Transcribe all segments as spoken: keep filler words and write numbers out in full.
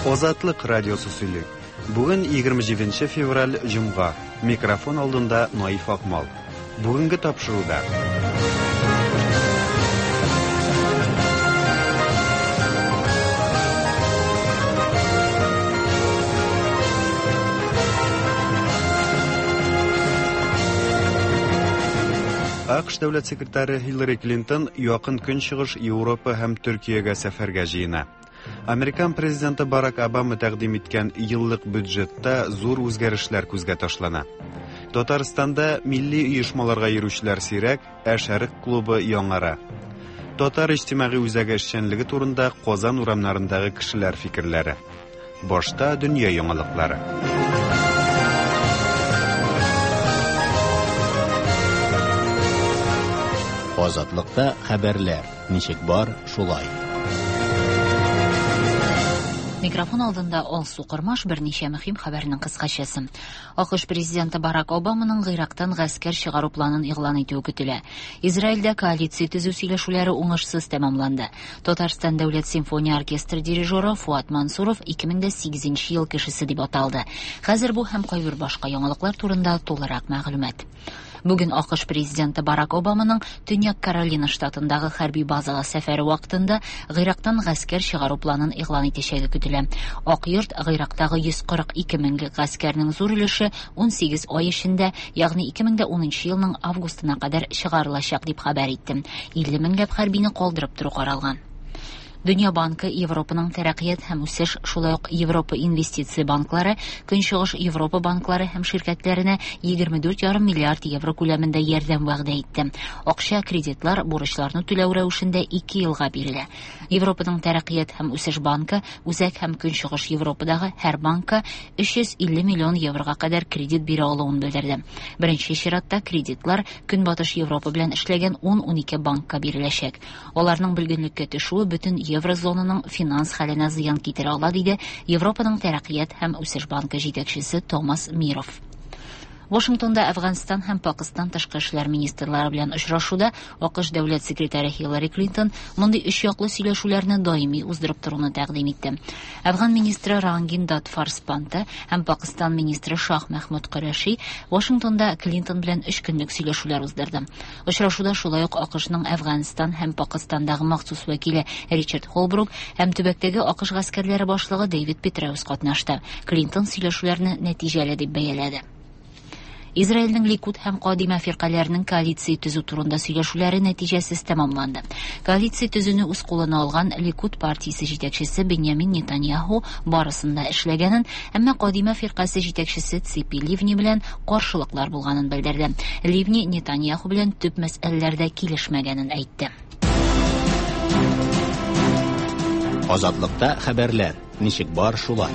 Азатлык радиосы сөйли. Бүген егерме җиденче февраль җомга. Микрофон алдында Наиф Акмал. Бүгенге тапшыруда. АКШ дәүләт секретаре Хиллари Клинтон якын көнчыгыш Европа һәм Төркиягә сәфәргә җыена. Американ президенты Барак Обама тәкъдим иткән еллык бюджетта зур үзгәрешләр күзгә ташлана. Татарстанда милли оешмаларга йөрүчеләр сирәк, ә Шәрык клубы яңара. Татар иҗтимагый үзәге эшчәнлеге турында Казан урамнарындагы кешеләр фикерләре. Башта дөнья яңалыклары. Азатлыкта хәбәрләр. Ничек бар, шулай. Микрофон алдында Алсу Кырмаш берничә мөһим хәбәрнең кыскачасы. АКШ президенты Барак Обаманың Гыйрактан гаскәр чыгару планын игълан итүе көтелә. Израильдә коалиция төзү сөйләшүләре уңышсыз тәмамланды. Татарстан дәүләт симфония оркестры дирижеры Фуат Мансуров ике мең сигезенче ел кешесе дип аталды. Хәзер бу һәм кайбер башка яңалыклар турында тулырак мәгълүмат. Бүген АКШ президенты Барак Обаманың Төньяк Каролина штатындагы хәрби базага сәфәре вакытында Гыйрактан гаскәр чыгару планын игълан итәчәге көтелә. Ак йорт Гыйрактагы йөз кырык ике меңлек гаскәрнең зур өлеше ун сигез ай эчендә, ягъни ике мең унынчы елның августына кадәр чыгарылачак дип хәбәр итте. илле меңләп хәрбине калдырып туру каралган. Дөнья банкы, Европаның тәрәккыят һәм үсеш, шулай ук Европа инвестиция банклары, Көнчыгыш Европа банклары һәм ширкәтләренә егерме дүрт ярым миллиард евро күләмендә ярдәм вәгъдә итте. Акча, кредитлар, бурычларны түләү рәвешендә ике елга бирелә. Европаның тәрәккыят һәм үсеш банкы, Үзәк һәм Көнчыгыш Европадагы һәр банкка өч йөз илле миллион еврога кадәр кредит бирә алуын белдерде. Беренче чиратта кредитлар Көнбатыш Европа белән эшләгән ун-унике банкка биреләчәк. Аларның белгенлеккә төшүе бөтен Еврозонаның финанс хәленә зыян китерә ала, диде Европаның тәрәккыят һәм үсеш банкы җитәкчесе Томас Миров. Вашингтонда Әфганстан һәм Пакистан тышкы эшләр министрлары белән очрашуда АКШ дәүләт секретаре Хиллари Клинтон мондый өч яклы сөйләшүләрне даими уздырып торуны тәкъдим итте. Әфган министры Рангин Датфар Спанта һәм Пакистан министры Шах Мәхмүд Кораши Вашингтонда Клинтон белән өч көнлек сөйләшүләр уздырды. Очрашуда шулай ук АКШның Әфганстан һәм Пакистандагы махсус вәкиле Ричард Холбрук һәм төбәктәге АКШ гаскәрләре башлыгы Дэвид Петраус катнашты. Клинтон сөйләшүләрне нәтиҗәле дип бәяләде. Израильнең Ликуд һәм Кадимә фиркаләренең коалиция төзү турында сөйләшүләре нәтиҗәсез тәмамланды. Коалиция төзүне үз кулына алган Ликуд партиясе җитәкчесе Беньямин Нетаньяху барысында эшләгәнен, әмма Кадимә фиркасы җитәкчесе Ципи Ливни белән каршылыклар булганын белдерде. Ливни Нетаньяху белән төп мәсьәләләрдә килешмәгәнен әйтте. Азатлыкта хәбәрләр. Ничек бар, шулай.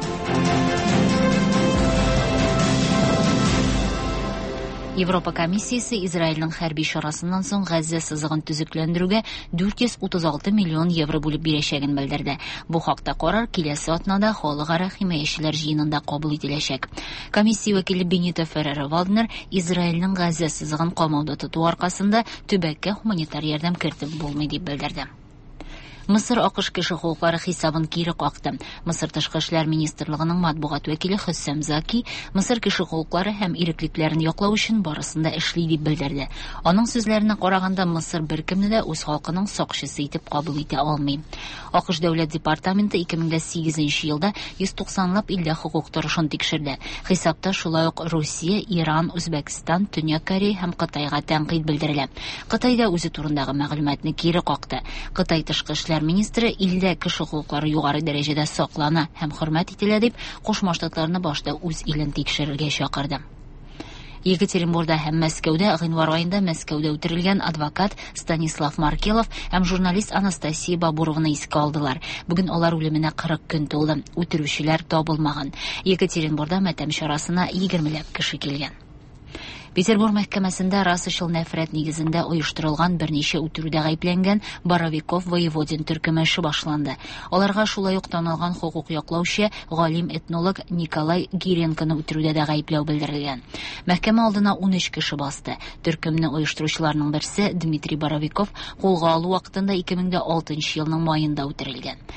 Европа комиссиясе Израильнең хәрби чарасыннан соң Газза сызыгын төзекләндерүгә дүрт йөз утыз алты миллион евро бүлеп бирәчәген белдерде. Бу хакта карар киләсе атнада халыкара химаячеләр җыенында кабул ителәчәк. Комиссия вәкиле Бенито Феррера Валднер Израильнең Газза сызыгын камауда тоту аркасында төбәккә гуманитар ярдәм кертеп булмый дип белдерде. Мисыр АКШ кеше хукуклары хисабын кире какты. Мисыр тышкы эшләр министрлыгының матбугат вәкиле Хөссәм Заки Мисыр кеше хукуклары һәм иреклекләрен яклау өчен барысында эшли дип белдерде. Аның сүзләренә караганда Мисыр беркемне дә үз халкының сакчысы итеп кабул итә алмый. АКШ дәүләт департаменты ике мең сигезенче елда йөз туксанлап илдә хукук торышын тикшерде. Хисапта шулай ук Русия, Иран, Үзбәкстан, Төньяк Корея һәм Кытайга тәнкыйть белдерелә. Кытайда үзе турындагы мәгълүматны кире какты. Кытай тышкы эшләр министры илдә кеше хукуклары югары дәрәҗәдә саклана һәм хөрмәт ителә дип Кушма Штатларны башта үз илен тикшерергә чакырды. Екатеринбургда һәм Мәскәүдә гыйнвар аенда Мәскәүдә үтерелгән адвокат Станислав Маркелов һәм журналист Анастасия Бабуровны искә алдылар. Бүген алар үлеменә кырык көн тулды. Үтерүчеләр табылмаган. Екатеринбургда матәм чарасына егермеләп кеше килгән. Петербург мәхкәмәсендә расышыл нәфрәт нигезендә оештырылган берничә үтерүдә гаепләнгән Боровиков Воеводин төркеме эше башланды. Аларга шулай ук танылган хукук яклаучы галим-этнолог Николай Гиренконы үтерүдә дә гаепләү белдерелгән. Мәхкәмә алдына ун өч кеше басты. Төркемне оештыручыларның берсе Дмитрий Боровиков кулга алу вакытында ике мең алтынчы елның маенда үтерелгән.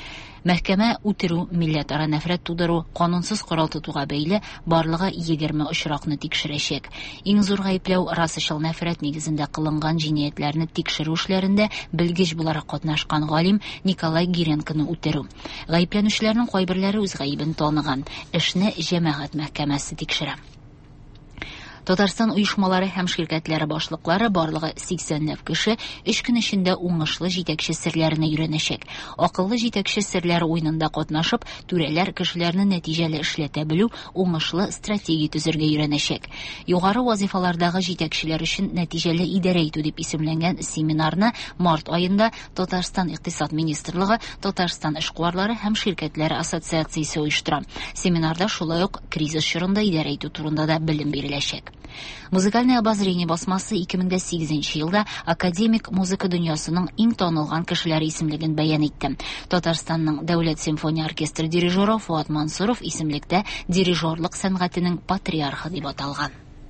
Мәхкәмә үтерү, милләтара нәфрәт тудыру, канунсыз корал тотуга бәйле барлыгы егерме очракны тикшерәчәк. Иң зур гаепләү расачыл нәфрәт нигезендә кылынган җинаятьләрне тикшерү эшләрендә белгеч буларак катнашкан галим Николай Гиренконы үтерү. Гаепләнүчеләрнең кайберләре үз гаебен таныган. Эшне җәмәгать мәхкәмәсе тикшерә. Татарстан оешмалары һәм ширкәтләре башлыклары барлыгы сиксәнләп кеше өч көн эчендә уңышлы җитәкче серләренә өйрәнәчәк. Акыллы җитәкче серләре уенында катнашып, түрәләр кешеләрне нәтиҗәле эшләтә белү, уңышлы стратегия төзергә өйрәнәчәк. Югары вазифалардагы җитәкчеләр өчен нәтиҗәле идарә итү дип исемләнгән семинарны март аенда Татарстан Икътисад министрлыгы, Татарстан эшкуарлары һәм ширкәтләре ассоциациясе оештыра. Семинарда шулай ук кризис чорында идарә итү турында да белем биреләчәк. Музыкальное обозрение басмасы ике мең сигезенче елда академик музыка дөньясының иң танылган кешеләре исемлеген бәян итте. Татарстанның Дәүләт симфония оркестры дирижеры Фуат Мансуров исемлектә дирижерлык сәнгатенең патриархы дип аталган.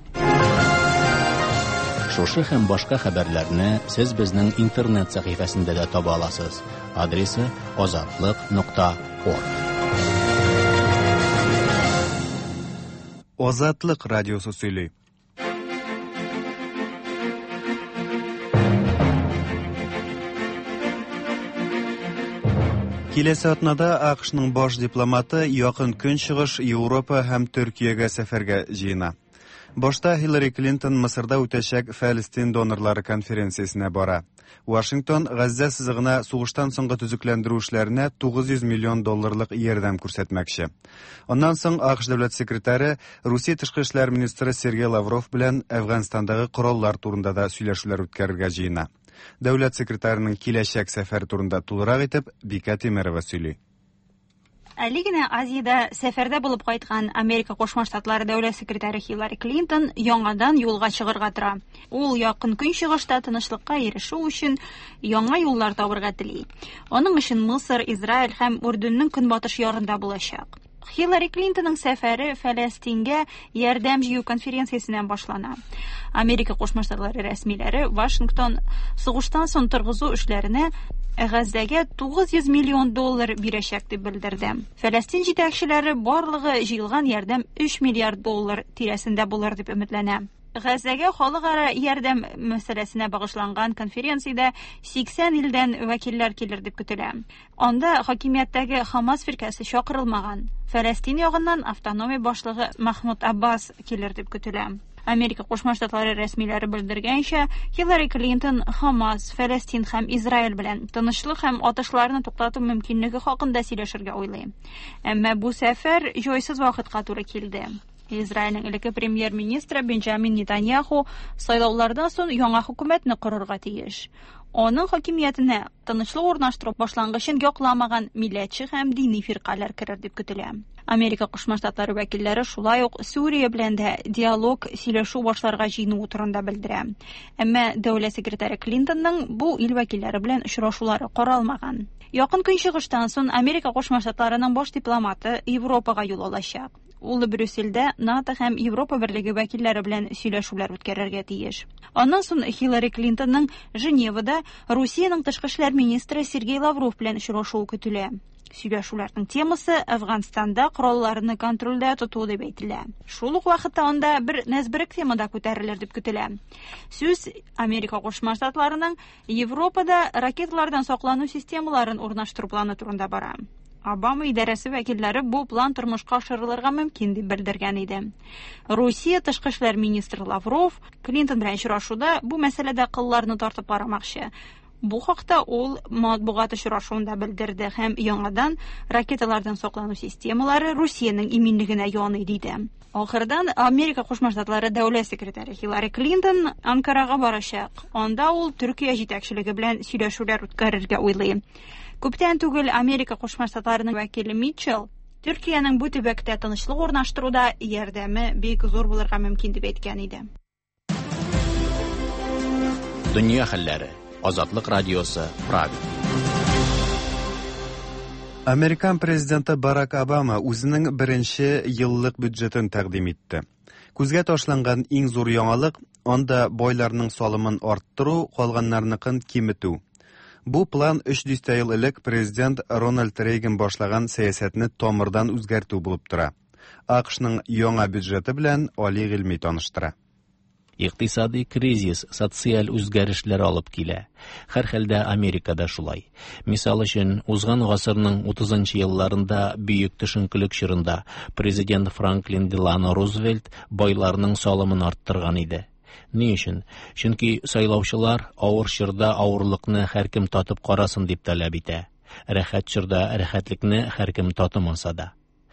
Шушы һәм башка хәбәрләрне сез безнең интернет сәхифәсендә дә таба аласыз. Адресы азатлык нокта орг. Азатлык радиосы сөйли. Киләсе атнада АКШның баш дипломаты якын көнчыгыш, Европа һәм Төркиягә сәфәргә җыена. Башта Хиллари Клинтон Мисырда үтәчәк Фәлестин донорлары конференциясенә бара. Вашингтон Газза сызыгына сугыштан соңгы төзекләндерү эшләренә тугыз йөз миллион долларлык ярдәм күрсәтмәкче. Аннан соң АКШ дәүләт секретаре Русия тышкы эшләр министры Сергей Лавров белән Әфганстандагы кораллар турында да сөйләшүләр үткәрергә җыена. Дәүләт секретарының киләчәк сәфәр турында тулырак итеп Бика Тимерова сөйли. Әле генә Азиядә сәфәрдә булып кайткан Америка Кушма Штатлары дәүләт секретаре Хиллари Клинтон яңадан юлга чыгарга тора. Ул якын көнчыгышта тынычлыкка ирешү өчен яңа юллар табарга тели. Аның өчен Мисыр, Израиль һәм Үрдөннең көнбатыш ярында булачак. Хиллари Клинтонның сәфәре Фәләстингә ярдәм җыю конференциясеннән башлана. Америка Кушма Штатлары рәсмиләре Вашингтон сугыштан соң торгызу эшләренә Газзага тугыз йөз миллион доллар бирәчәк дип белдерде. Фәләстин җитәкчеләре барлыгы җыелган ярдәм өч миллиард доллар тирәсендә булыр дип өметләнә. Газзага халыкара ярдәм мәсьәләсенә багышланган конференциядә сиксән илдән вәкилләр килер дип көтелә. Анда хакимияттәге Хамас фиркасы чакырылмаган. Фәләстин ягыннан автономия башлыгы Махмуд Аббас килер дип көтелә. Америка Кушма Штатлары рәсмиләре белдергәнчә, Хиллари Клинтон Хамас, Фәләстин һәм Израиль белән тынычлык һәм атышларны туктату мөмкинлеге хакында сөйләшергә уйлый. Әмма бу сәфәр җайсыз вакытка туры килде. Израильнең элекке премьер-министры Бенджамин Нетаньяху сайлаулардан соң яңа хөкүмәтне корырга тиеш. Аның хакимиятенә тынычлык урнаштыру башлангычын якламаган милләтче һәм дини фиркалар керер дип көтелә. Америка Кушма Штатлары вәкилләре шулай ук Сүрия белән дә диалог, сөйләшү башларга җыену турында белдерә. Әмма дәүләт секретаре Клинтонның бу ил вәкилләре белән очрашулары каралмаган. Якын көнчыгыштан соң Америка Кушма Штатларының баш дипломаты Европага юл алачак. Ул Брюссельдә НАТО һәм Европа Берлеге вәкилләре белән сөйләшүләр үткәрергә тиеш. Аннан соң Хиллари Клинтонның Женевада Русиянең тышкы эшләр министры Сергей Лавров белән очрашуы көтелә. Сөйләшүләрнең темасы Әфганстанда коралларны контрольдә тоту дип әйтелә. Шул ук вакытта анда бер нәзберек темада күтәрелер дип көтелә. Сүз Америка Кушма Штатларының Европада ракеталардан саклану системаларын урнаштыру планы турында бара. Обама идарәсе вәкилләре бу план тормышка ашырылырга мөмкин дип белдергән иде. Русия тышкы эшләр министры Лавров Клинтон белән очрашуда бу мәсьәләдә кылларны тартып карамакчы. Бу хакта ул матбугат очрашуында белдерде һәм яңадан ракеталардан саклану системалары Русиянең иминлегенә яный диде. Ахырдан Америка Кушма Штатлары дәүләт секретаре Хиллари Клинтон Анкарага барачак. Анда ул Төркия җитәкчелеге белән сөйләшүләр үткәрергә уйлый. Күптән түгел Америка Кушма Штатларының вәкиле Митчелл Төркиянең бу төбәктә тынычлык урнаштыруда ярдәме бик зур булырга мөмкин дип әйткән иде. Дөнья хәлләре. Азатлык радиосы Прага. Американ президенты Барак Обама үзенең беренче еллык бюджетын тәкъдим итте. Күзгә ташланган иң зур яңалык анда байларның салымын арттыру, калганнарныкын киметү. Бу план өч дистә ел элек президент Рональд Рейган башлаган сәясәтне тамырдан үзгәртү булып тора. АКШның яңа бюджеты белән Али Гыйльми таныштыра. Иктисади кризис социаль үзгәрешләр алып килә. Һәр хәлдә Америкада шулай. Мисал өчен, узган гасырның утызынчы елларында бөек төшенкелек чорында президент Франклин Делано Рузвельт байларның салымын арттырган иде. Ни өчен? Чөнки сайлаучылар авыр чорда авырлыкны һәркем татып карасын дип таләп итә. Рәхәт чорда рәхәтлекне һәркем татымаса да.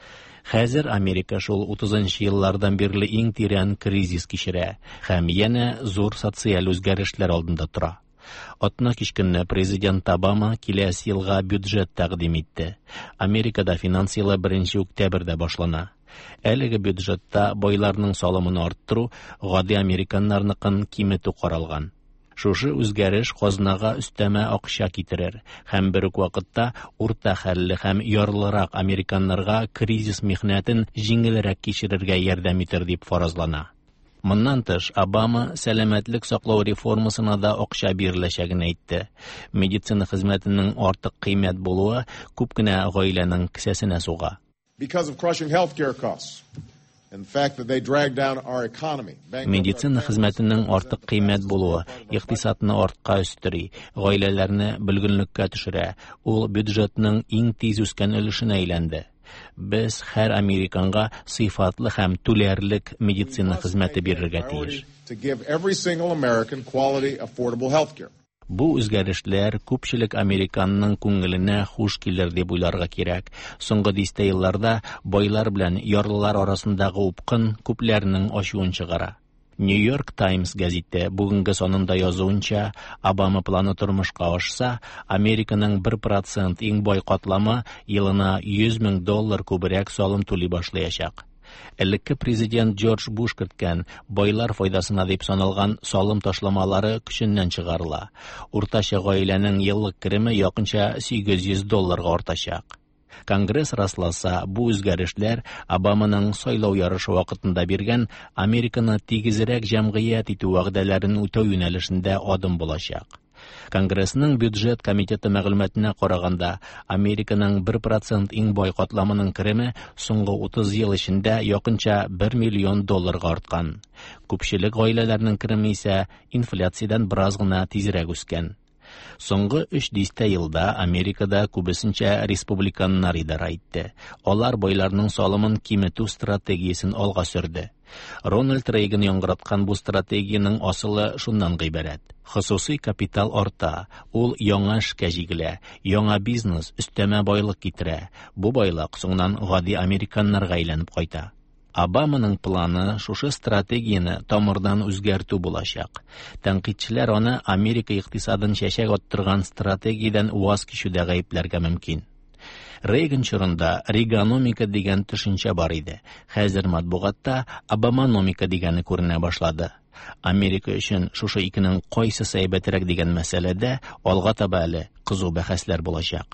Хәзер Америка шул утызынчы еллардан бирле иң тирән кризис кичерә һәм янә зур социаль үзгәрешләр алдында тора. Атна кичкенне президент Обама киләсе елга бюджет тәкъдим итте. Америкада финанс елы беренче октябрьдә башлана. Әлеге бюджетта байларның салымын арттыру гади американнарныкын киметү каралган. Шушы үзгәреш казнага өстәмә акча китерер һәм бер үк вакытта урта хәлле һәм ярлырак американнарга кризис михнәтен җиңелрәк кичерергә ярдәм итер дип фаразлана. Моннан тыш, Обама сәламәтлек саклау реформасына да акча биреләчәген әйтте. Медицина хезмәтенең артык кыйммәт булуы күп кенә гаиләнең кесәсенә суга. Because of crushing healthcare costs. And the fact that they drag down our economy. Медицина хезмәтенең артык кыйммәт булуы икътисадны артка өстери, гаиләләрне бөлгенлеккә төшерә. Ул бюджетның иң тиз үскән өлешенә әйләнде. Без һәр американга сыйфатлы һәм түләрлек медицина хезмәте бирергә тиеш. To give every single American quality, affordable healthcare. Бу үзгәрешләр күпчелек американның күңеленә хуш килер дип уйларга кирәк. Соңгы дистә елларда байлар белән ярлылар арасындагы упкын күпләрнең ачуын чыгара. Нью-Йорк Таймс гәзите бүгенге санында язуынча, Обама планы тормышка ашса, Американың бер процент иң бай катламы елына йөз мең доллар күбрәк салым түли башлаячак. Элекке президент Джордж Буш керткән байлар файдасына дип саналган салым ташламалары көченнән чыгарыла. Уртача гаиләнең еллык кереме якынча сигез йөз долларга артачак. Конгресс расласа, бу үзгәрешләр Обаманың сайлау ярышы вакытында биргән Американы тигезрәк җәмгыять итү вәгъдәләрен үтәү юнәлешендә адым булачак. Конгрессның бюджет комитеты мәгълүматына караганда, Американың бер процент иң бай катламының кереме соңгы утыз ел эчендә якынча бер миллион долларга арткан. Күпчелек гаиләләрнең кереме исә инфляциядән бераз гына тизрәк үскән. Соңгы өч дистә елда Америкада күбесенчә республиканнар идара итте. Алар байларның салымын киметү стратегиясен алга сөрде. Рональд Рейган яңгыраткан бу стратегияның асылы шуннан гыйбарәт. Хосусый капитал арта, ул яңа эшкә җигелә, яңа бизнес өстәмә байлык китерә. Бу байлык соңнан гади американнарга әйләнеп кайта. Обаманың планы шушы стратегияны тамырдан үзгәртү булачак. Тәнкыйтьчеләр аны Америка икътисадын чәчәк аттырган стратегиядән ваз кичүдә гаепләргә мөмкин. Рейган чорында регономика дигән төшенчә бар иде. Хәзер матбугатта Обаманомика дигәне күренә башлады. Америка өчен шушы икенең кайсы сәйбәтрәк дигән мәсьәләдә алга таба әле кызу бәхәсләр булачак.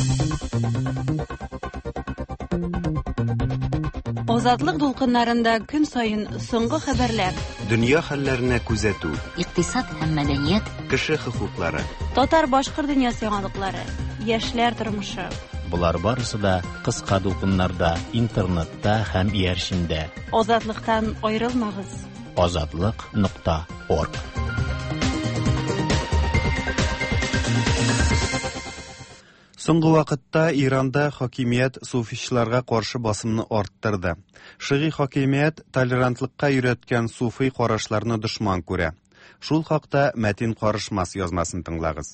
Азатлык дулкыннарында көн саен соңгы хәбәрләр. Дөнья хәлләренә күзәтү. Икътисад һәм мәдәният. Кеше хокуклары. Татар-башкорт дөньясы яңалыклары. Яшьләр тормышы. Булар барысы да кыска дулкыннарда, интернетта һәм иярчендә. Азатлыктан аерылмагыз. азатлык нокта орг. Соңгы вакытта Иранда хакимият суфичларга каршы басымны арттырды. Шигый хакимият толерантлыкка өйрәткән суфи карашларны дошман күрә. Шул хакта Мәтин Карышмас язмасын тыңлагыз.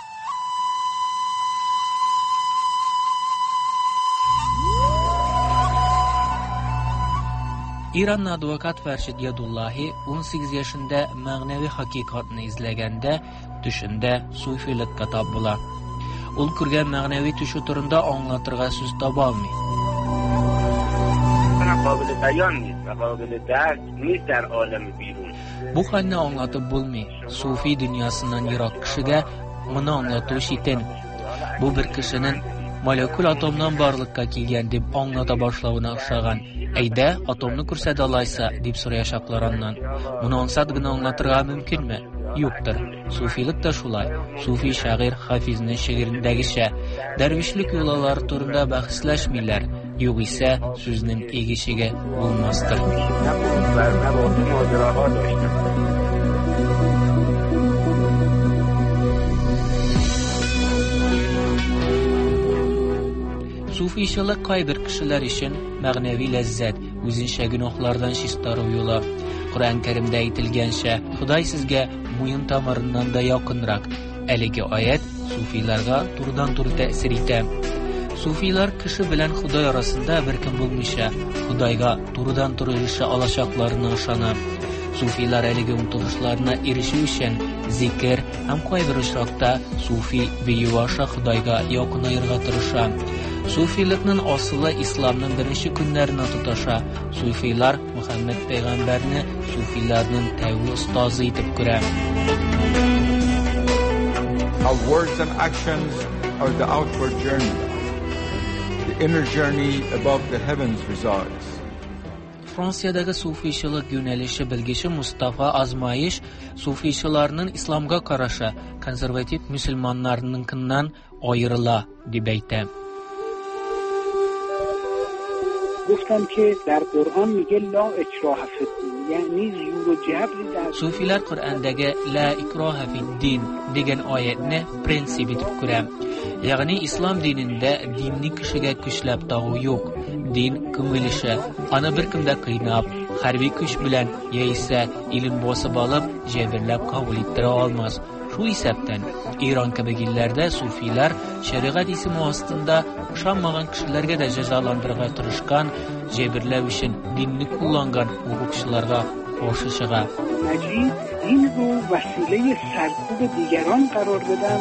İran advokat Fərşid Yadullahi on sekiz yaşında мәгънәви хакыйкатны izlәгәндә төшендә суфилеккә тап була. Ул күргән мәгънәви төшү турында аңлатырга сүз таба алмый. Бу хәлне аңлатып булмый. Суфи дөньясыннан ерак кешегә моны аңлату читен. Бу бер кешенең Molekul atomdan barlıkka kelgan deb аңлата башлавына ошаган. Әйдә, атомны күрсәтә алайса, дип сораячаклар аннан. Моны ансат гына аңлатырга мөмкинме? Юктыр. Суфилык та шулай. Суфи шагыйрь Хафизның шигырендәгечә, дәрвишлек юллары турында бәхәсләшмиләр, югыйсә сүзнең игешеге булмастыр. Суфийчылык кайбер кешеләр өчен мәгънәви ләззәт, үзенчә гөнаһлардан чистару юлы. Коръән Кәримдә әйтелгәнчә, Ходай сезгә муен тамырыннан да якынрак. Әлеге аят суфиларга турыдан-туры тәэсир итә. Суфилар кеше белән Ходай арасында беркем булмыйча, Ходайга турыдан-туры ирешә алачакларына ышана. Суфилар әлеге омтылышларына ирешү өчен зикр һәм кайбер очракта суфи бию аша Ходайга якынайырга тырыша. Суфилыкның асылы исламның беренче көннәренә тоташа. Суфилар Мөхәммәд пәйгамбәрне суфиларның тәүге остазы итеп күрә. Our words and actions are the outward journey. The inner journey above the heavens resides. Франциядәге суфийчылык юнәлеше белгече Мустафа Азмаиш суфийчыларның исламга карашы консерватив мөселманнарныңкыннан аерыла дип әйтә. گفتم که در قرآن میگه لا اکراه فی الدین، یعنی زور و جبر در Суфилар Коръәндәге ла икраха фид-дин дигән аятны принцип итеп күрә. Ягъни ислам динендә динне кешегә көчләп тагу юк. Дин күңел ише. Аны беркем дә кыйнап, хәрби көч белән яисә илен басып алып, җәберләп кабул иттерә алмас. Шул исәптән Иран кебек илләрдә суфилар шәригать исеме астында ышанмаган кешеләргә дә җәзаландырырга тырышкан, җәберләү өчен динне кулланган хукукчыларга каршы чыга. مجید دین رو وسیله سرکوب دیگران قرار بدن.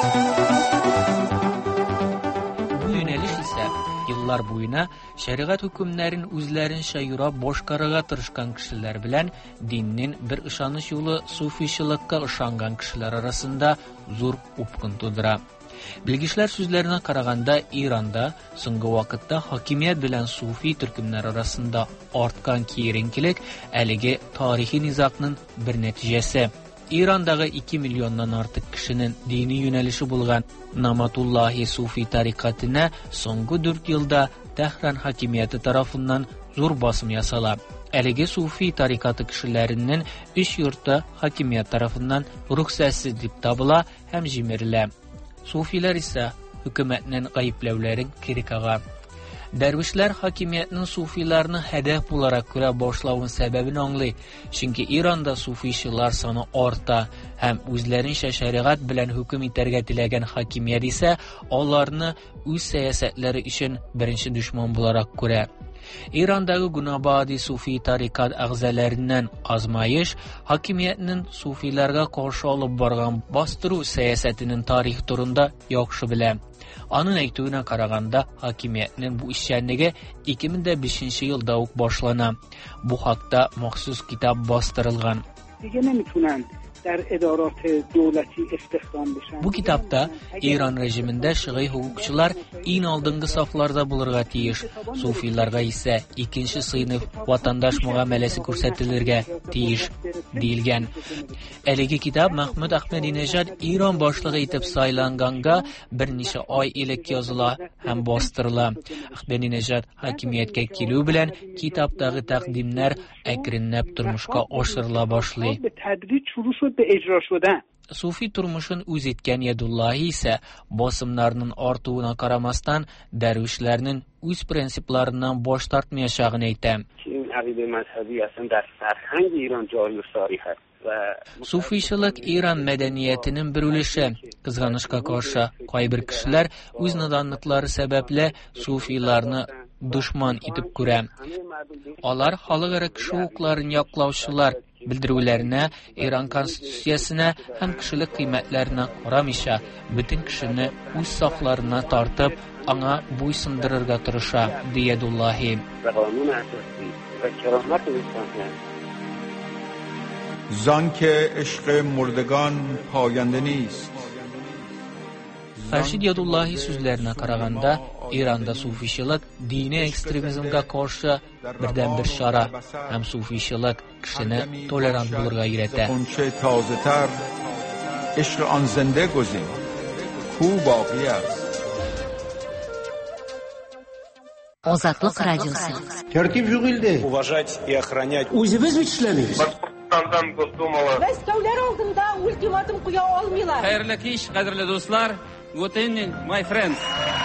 Бу юнәлеш исә еллар буена шәригать хөкемнәрен үзләренчә юрап башкарырга тырышкан кешеләр белән диннең бер ышаныч юлы суфийчылыкка ышанган кешеләр арасында зур упкын тудыра. Белгечләр сүзләренә караганда, Иранда соңгы вакытта хакимият белән суфи төркемнәр арасында арткан киеренкелек әлеге тарихи низакның бер нәтиҗәсе. Ирандагы ике миллионнан артык кешенең дини юнәлеше булган Наматуллахи суфи тарикатына соңгы дүрт елда Тәһран хакимияте тарафыннан зур басым ясала. Әлеге суфи тарикаты кешеләренең өч йорты хакимият тарафыннан рөхсәтсез дип табыла һәм җимерелә. Суфилар исә хөкүмәтнең гаепләүләрен кире кага. Дәрвишләр хакимиятның суфиларны һәдәф буларак күрә башлавын сәбәбен аңлый, чөнки Иранда суфийчылар саны арта һәм үзләренчә шәригать белән хөкем итәргә теләгән хакимият исә аларны үз сәясәтләре өчен беренче дошман буларак күрә. Ирандагы Гунабади суфи тарикат әгъзаларыннан Азмаиш хакимиятның суфиларга каршы алып барган бастыру сәясәтенең тарих турында яхшы белә. Аның әйтүенә караганда, хакимиятның бу эшчәнлеге ике мең бишенче елда ук башлана. Бу хакта махсус китап бастырылган. Бу китапта Иран режимында шигъи хукукчылар иң алдынгы сафларда булырга тиеш, суфиларга исә икенче сыйныф ватандаш муамәләсе күрсәтелергә тиеш диелгән. Әлеге китап Мәхмүд Әхмәдинеҗад Иран башлыгы итеп сайланганга берничә ай элек языла һәм бастырыла. Әхмәдинеҗад хакимияткә килү белән китаптагы тәкъдимнәр әкренләп тормышка ашырыла башлый. Суфи тормышын үз иткән Ядуллаһи исә басымнарның артуына карамастан дәрвишләрнең үз принципларыннан баш тартмаячагын әйтә. Суфийчылык Иран мәдәниятенең бер өлеше. Кызганычка каршы, кайбер кешеләр үз наданлыклары сәбәпле суфиларны душман итеп күрә. Алар халыкара кеше хукларын яклаучылар белдерүләренә, Иран конституциясенә һәм кешелек кыйммәтләренә карамыйча, бөтен кешене үз сафларына тартып, аңа буйсындырырга тырыша, ди Ядуллаһи. زان که عشق مردگان پاینده نیست، Фаршид Ядуллахи сүзләренә караганда, Иранда суфичилык дини экстремизмга каршы бердән бер чара, һәм суфичилык кешене толерант булырга өйрәтә. عشق آن زنده گزین کو باقی است. Азатлык радиосы. Тәртип юк илдә. Уважать и охранять. Үзебез бит эшләмибез. Башкортстандан Госдумала. Мәскәүләр алдында ультиматум куя алмыйлар. Хәерле кич, кадерле дуслар. Good evening, my friends.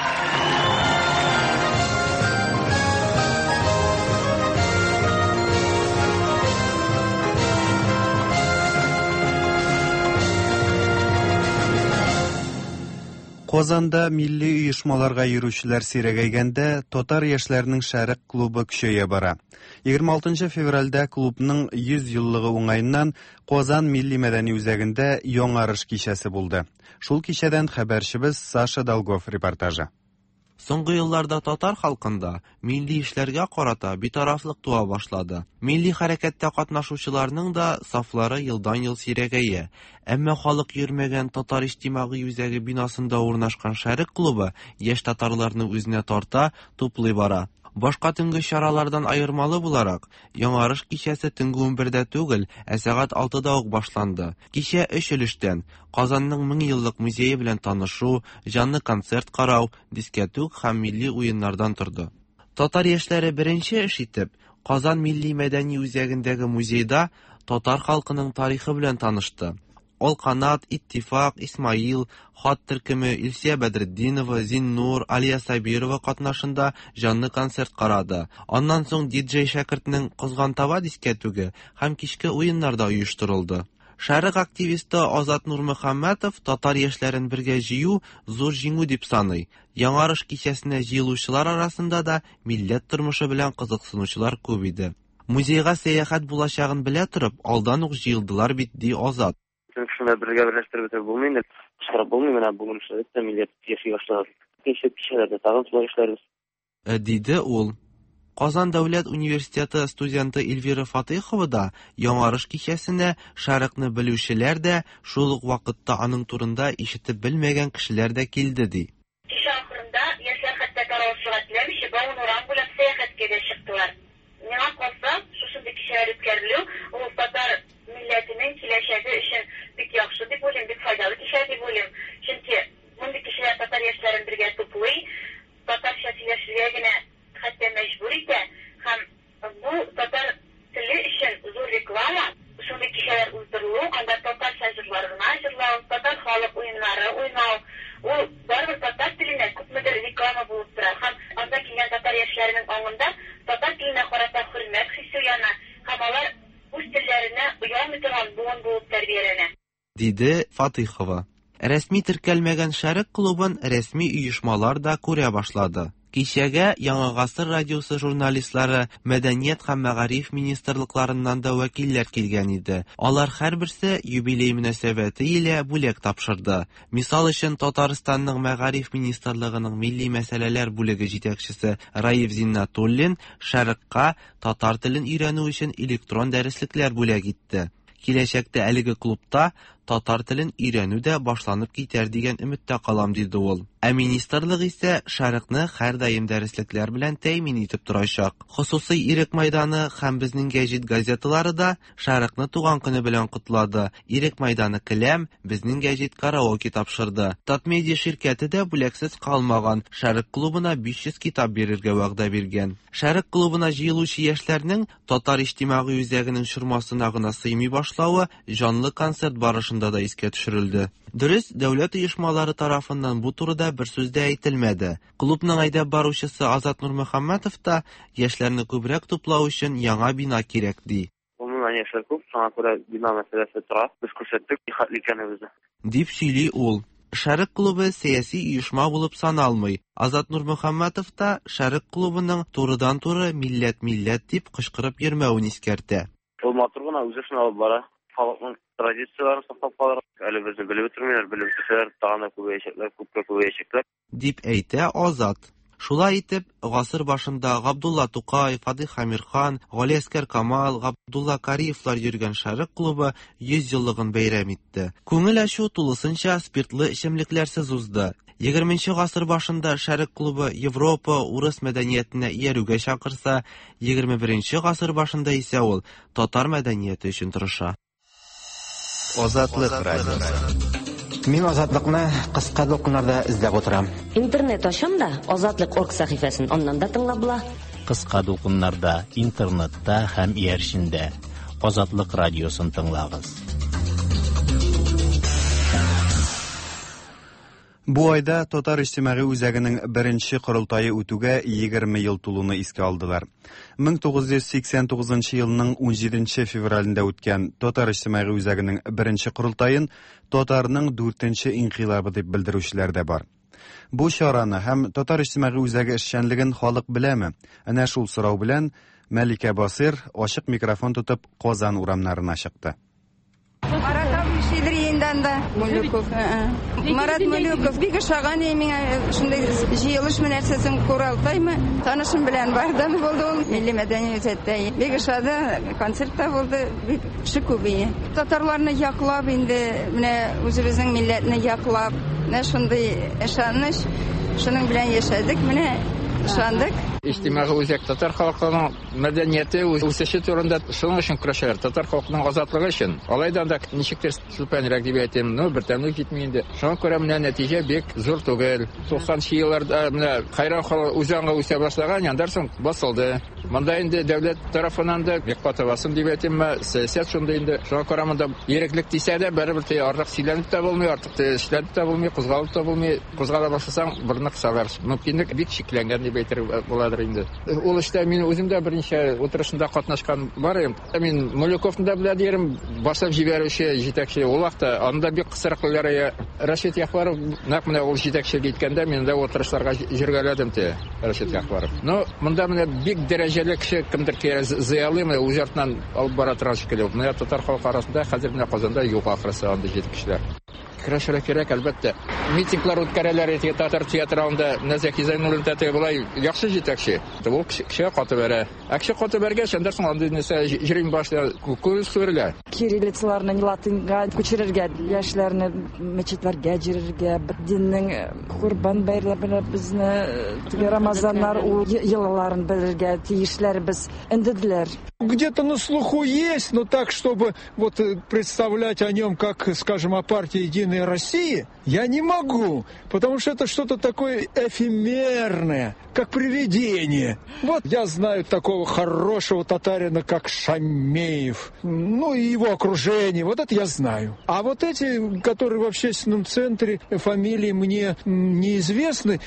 Казанда милли оешмаларга йөрүчеләр сирәгәйгәндә, татар яшьләренең шәрык клубы көчәя бара. егерме алтынчы февральдә клубның йөз еллыгы уңаеннан Казан милли мәдәни үзәгендә яңарыш кичәсе булды. Шул кичәдән хәбәрчебез Саша Долгов репортажы. Соңгы елларда татар халкында милли эшләргә карата битарафлык туа башлады. Милли хәрәкәттә катнашучыларның да сафлары елдан-ел сирәгәя. Әмма халык йөрмәгән татар иҗтимагый үзәге бинасында урнашкан шәрык клубы яшь татарларны үзенә тарта, туплый бара. Башка төнге чаралардан аермалы буларак, яңарыш кичәсе төнге унбердә түгел, ә сәгать алтыда ук башланды. Кичә өч өлештән Казанның мең еллык музее белән танышу, җанлы концерт карау, дискәтүк һәм милли уеннардан торды. Татар яшьләре беренче эш итеп Казан милли мәдәни үзәгендәге музейда татар халкының тарихы белән танышты. Ол Канат, Иттифак, Исмаил, Хат төркеме, Илсия Бәдретдинова, Зиннур, Алия Сабирова катнашында җанлы концерт карады. Аннан соң диджей Шәкертнең Кызган таба дискәтүге һәм кичке уеннарда оештырылды. Шәрык активисты Азат Нурмөхәммәтов татар яшьләрен бергә җыю зур җиңү дип саный. Яңарыш кичәсенә җыелучылар арасында да милләт тормышы белән кызыксынучылар күп иде. Музейга сәяхәт булачагын белә торып, алдан ук җыелдылар бит, ди Азат. Шуны бергә берләштереп булмый, чыгарып булмый, менә бүген эшләдек, милләт яши башлады. Кичә кичәләрдә тагын шулай эшләрбез. Диде ул. Казан дәүләт университеты студенты Эльвира Фатыйхова да яңарыш кичәсенә шәрыкны белүчеләр дә, шул ук вакытта аның турында ишетеп белмәгән кешеләр дә килде, ди. Кичә ахырында яшьләр хәтта таралышырга теләмичә, бауын урам буйлап сәяхәткә дә чыктылар. Миңа калса, шушындый кичәләр үткәрелү, ул татар милләтенең киләчәге өчен бик яхшы дип уйлыйм, бик файдалы кичә дип уйлыйм. Чөнки мондый кичәләр татар яшьләрен бергә туплый, татарча сөйләшергә генә хәтта мәҗбүр итә, һәм бу татар теле өчен зур реклама. Шундый кичәләр уздырылу, анда татарча җырларына җырлау, татар халык уеннары уйнау, ул барыбер татар теленә күпмедер реклама булып тора. Һәм анда килгән татар яшьләренең аңында татар теленә карата хөрмәт хисе уяна, һәм алар үз телләренә уянмый торган буын булып тәрбияләнә, диде Фатыйхова. Рәсми теркәлмәгән шәрык клубын рәсми оешмалар да күрә башлады. Кичәгә Яңа гасыр радиосы журналистлары Мәдәният һәм мәгариф министрлыкларыннан да вәкилләр килгән иде. Алар һәрберсе юбилей мөнәсәбәте илә бүләк тапшырды. Мисал өчен Татарстанның мәгариф министрлыгының милли мәсьәләләр бүлеге җитәкчесе Раиф Зиннатуллин шәрыкка татар телен өйрәнү өчен электрон дәреслекләр бүләк итте. Киләчәктә әлеге клубта татар телен өйрәнү дә башланып китәр дигән өметтә калам, диде ул. Ә министрлык исә шәрыкны һәр даим дәреслекләр белән тәэмин итеп торачак. Хосусый Ирек мәйданы һәм безнең гәҗит газеталары да шәрыкны туган көне белән котлады. Ирек мәйданы Келәм, безнең гәҗит караоке тапшырды. Татмедиа ширкәте дә бүләксез калмаган, шәрык клубына биш йөз китап бирергә вәгъдә биргән. Шәрык клубына җыелучы яшьләрнең татар иҗтимагый үзәгенең чормасына гына сыймый башлавы җанлы концерт барышында да искә төшерелде. Дөрес, дәүләт оешмалары тарафыннан бу турыда бер сүз дә әйтелмәде. Клубның әйдәп баручысы Азат Нурмөхәммәтов та яшьләрне күбрәк туплау өчен яңа бина кирәк, ди. Гомумән яшьләр күп, шуңа күрә бина мәсьәләсе тора. Без күрсәттек ихатлы икәнебезне, дип сөйли ул. Шәрык клубы сәяси оешма булып саналмый. Азат Нурмөхәммәтов та шәрык клубының турыдан-туры милләт-милләт дип кычкырып йөрмәвен искәртә. Ул матур гына үзе шуны алып бара. Халыкның традицияларын саклап калыр. Әле безне белеп тормыйлар, белеп төшәр, тагын күбәячәкләр, күпкә күбәячәкләр, дип әйтә Азат. Шулай итеп, гасыр башында Габдулла Тукай, Фадих Амирхан, Галиәскәр Камал, Габдулла Кариевлар йөргән шәрык клубы йөз еллыгын бәйрәм итте. Күңел ачу тулысынча спиртлы эчемлекләрсез узды. егерменче гасыр башында Шәрык клубы Европа урыс мәдәниятенә иярүгә чакырса, егерме беренче гасыр башында исә ул татар мәдәнияте өчен тырыша. Азатлык радиосы. Мин азатлыкны кыска докумнарда эзләп утырам. Интернет ачам да Азатлык орг сәхифәсен аннан да тыңлап була. Кыска докумнарда, интернетта һәм иярчендә Азатлык радиосын тыңлагыз. Бу айда Татар иҗтимагый үзәгенең беренче корылтайы үтүгә егерме ел тулуны искә алдылар. мең тугыз йөз сиксән тугызынчы елның унҗиденче февралендә үткән Татар иҗтимагый үзәгенең беренче корылтайын Татарның дүртенче инкыйлабы дип белдерүчеләр дә бар. Бу чараны һәм Татар иҗтимагый үзәге эшчәнлеген халык беләме? Әнә шул сорау белән Мәликә Басир ачык микрофон тотып Казан урамнарына чыкты. Марат Мөлөков, бик ошаган миңа шундай җыелыш нәрсәсен күралтаймы? Танышым белән бардым булды ул милли мәдәни үзәктә. Бик ошады, концертта булды, бик шикүби. Татарларны яклап инде, менә үзебезнең милләтне яклап, менә шундый ышаныч, шуның белән яшәдек, менә ышандык. İctimai үзәк татар халкының мәдәнияте үсеше турында шуның өчен көрәшәләр. Татар халкының азатлыгы өчен. Алайдан да ничектер сүпәнрәк дип әйтәм, ну бер тәмлек җитми инде. Шуңа күрә менә нәтиҗә бик зур түгел. туксанынчы елларда менә Хайран үзәңгә үсә башлаган, яндар соң басылды. Монда инде дәүләт тарафыннан да бик катывасын дип әйтәм, сәясәт шундый инде. Шуңа күрә монда иреклек дисә дә бәрабер тә артык сөйләнеп тә булмый, артык эшләнеп тә булмый, кузгалып та булмый. Кузгала башласаң берне кысалар. Мөмкинлек бик шикләнгән дип әйтер буладыр инде. Ул эштә мин үзем дә берничә утырышында катнашкан бар идем. Мин Мөлөковны да белә дирем, башлап җибәрүче җитәкче ул вакытта анда бик кысырыклары Рашид Яхваров, нәкъ менә ул җитәкче иткәндә мин дә утырышларга җиргәләдем те Рашид Яхваров. Но монда менә бик дәрәҗәле кеше кемдер кирәк зыялы менә үз артыннан алып бара торган шикелле. Менә татар халкы арасында хәзер менә Казанда юк ахрысы анда җитәкчеләр. Көрәшергә кирәк, әлбәттә. Митинглар үткәрәләр иде татар театрында, Нәзәки Зайнуллин тәтә булай яхшы җитәкче. Ул кеше каты бәрә. Акча каты бәргәч, анда соң анда нәрсә җирим башта күз сүрелә. Кириллицаларны латынга күчерергә, яшьләрне мәчетләргә җирергә, диннең Курбан бәйрәменә безне Рамазаннар елларын белергә тиешләрбез индедләр. Где-то на слуху есть, но так, чтобы вот представлять о нем как, скажем, о партии «Единая Россия», я не могу, потому что это что-то такое эфемерное, как привидение. Вот я знаю такого хорошего татарина, как Шамеев, ну и его окружение, вот это я знаю. А вот эти, которые в общественном центре, фамилии мне неизвестны.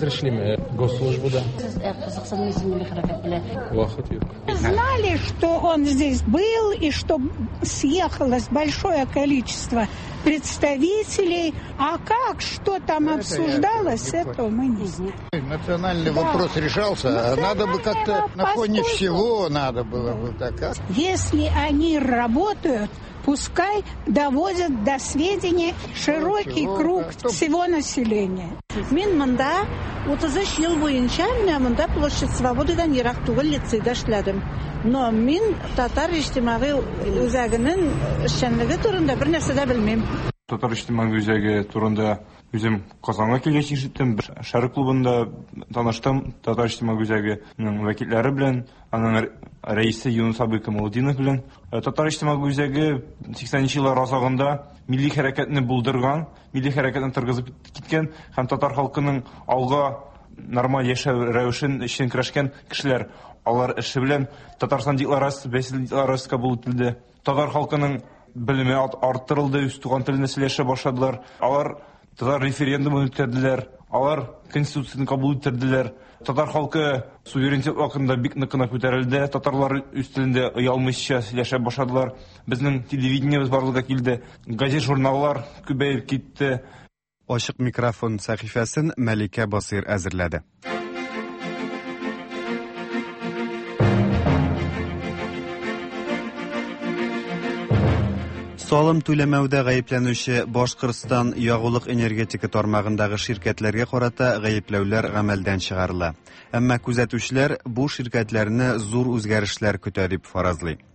Знали, что он здесь был и что съехалось большое количество представителей, а как, что там обсуждалось, этого мы не знаем. Национальный да. вопрос решался, а надо бы как-то на фоне всего надо было вот так. А? Если они работают, пускай доводят до сведения широкий круг всего населения. Мин монда отыз өч ел буенча менә монда площадь Свободадан ерак түгел лицейда эшләдем. Но мин татар иҗтимагый үзәгенең эшчәнлеге турында бер нәрсә дә белмим. Татар иҗтимагый үзәге турында үзем Казанга килгәч ишеттем. Шәрык клубында таныштым Татар иҗтимагый үзәгенең вәкилләре белән, аның рәисе Юнус Абый Камалетдинов белән. Татар иҗтимагый үзәге сиксәненче еллар азагында милли хәрәкәтне булдырган, милли хәрәкәтне торгызып киткән һәм татар халкының алга нормаль яшәү рәвешен өчен көрәшкән кешеләр. Алар эше белән Татарстан декларациясе, Бәйсел декларациясе кабул ителде. Татар халкының белеме арттырылды, үз туган телендә сөйләшә башладылар. Алар татар референдумын үткәрделәр. Алар конституцияны кабул иттерделәр. Татар халкы суверенитет вакытында бик нык кына күтәрелде. Татарлар үз телендә оялмыйча сөйләшә башладылар. Безнең телевидениебез барлыгы килде. Газет, журналлар күбәеп китте. Ачык микрофон сәхифәсен Мәликә Басир әзерләде. Салым түләмәүдә гаепләнүче Башкортстан ягулык энергетика тармагындагы ширкәтләргә карата гаепләүләр гамәлдән чыгарыла. Әмма күзәтүчеләр бу ширкәтләрне зур үзгәрешләр көтә дип фаразлый.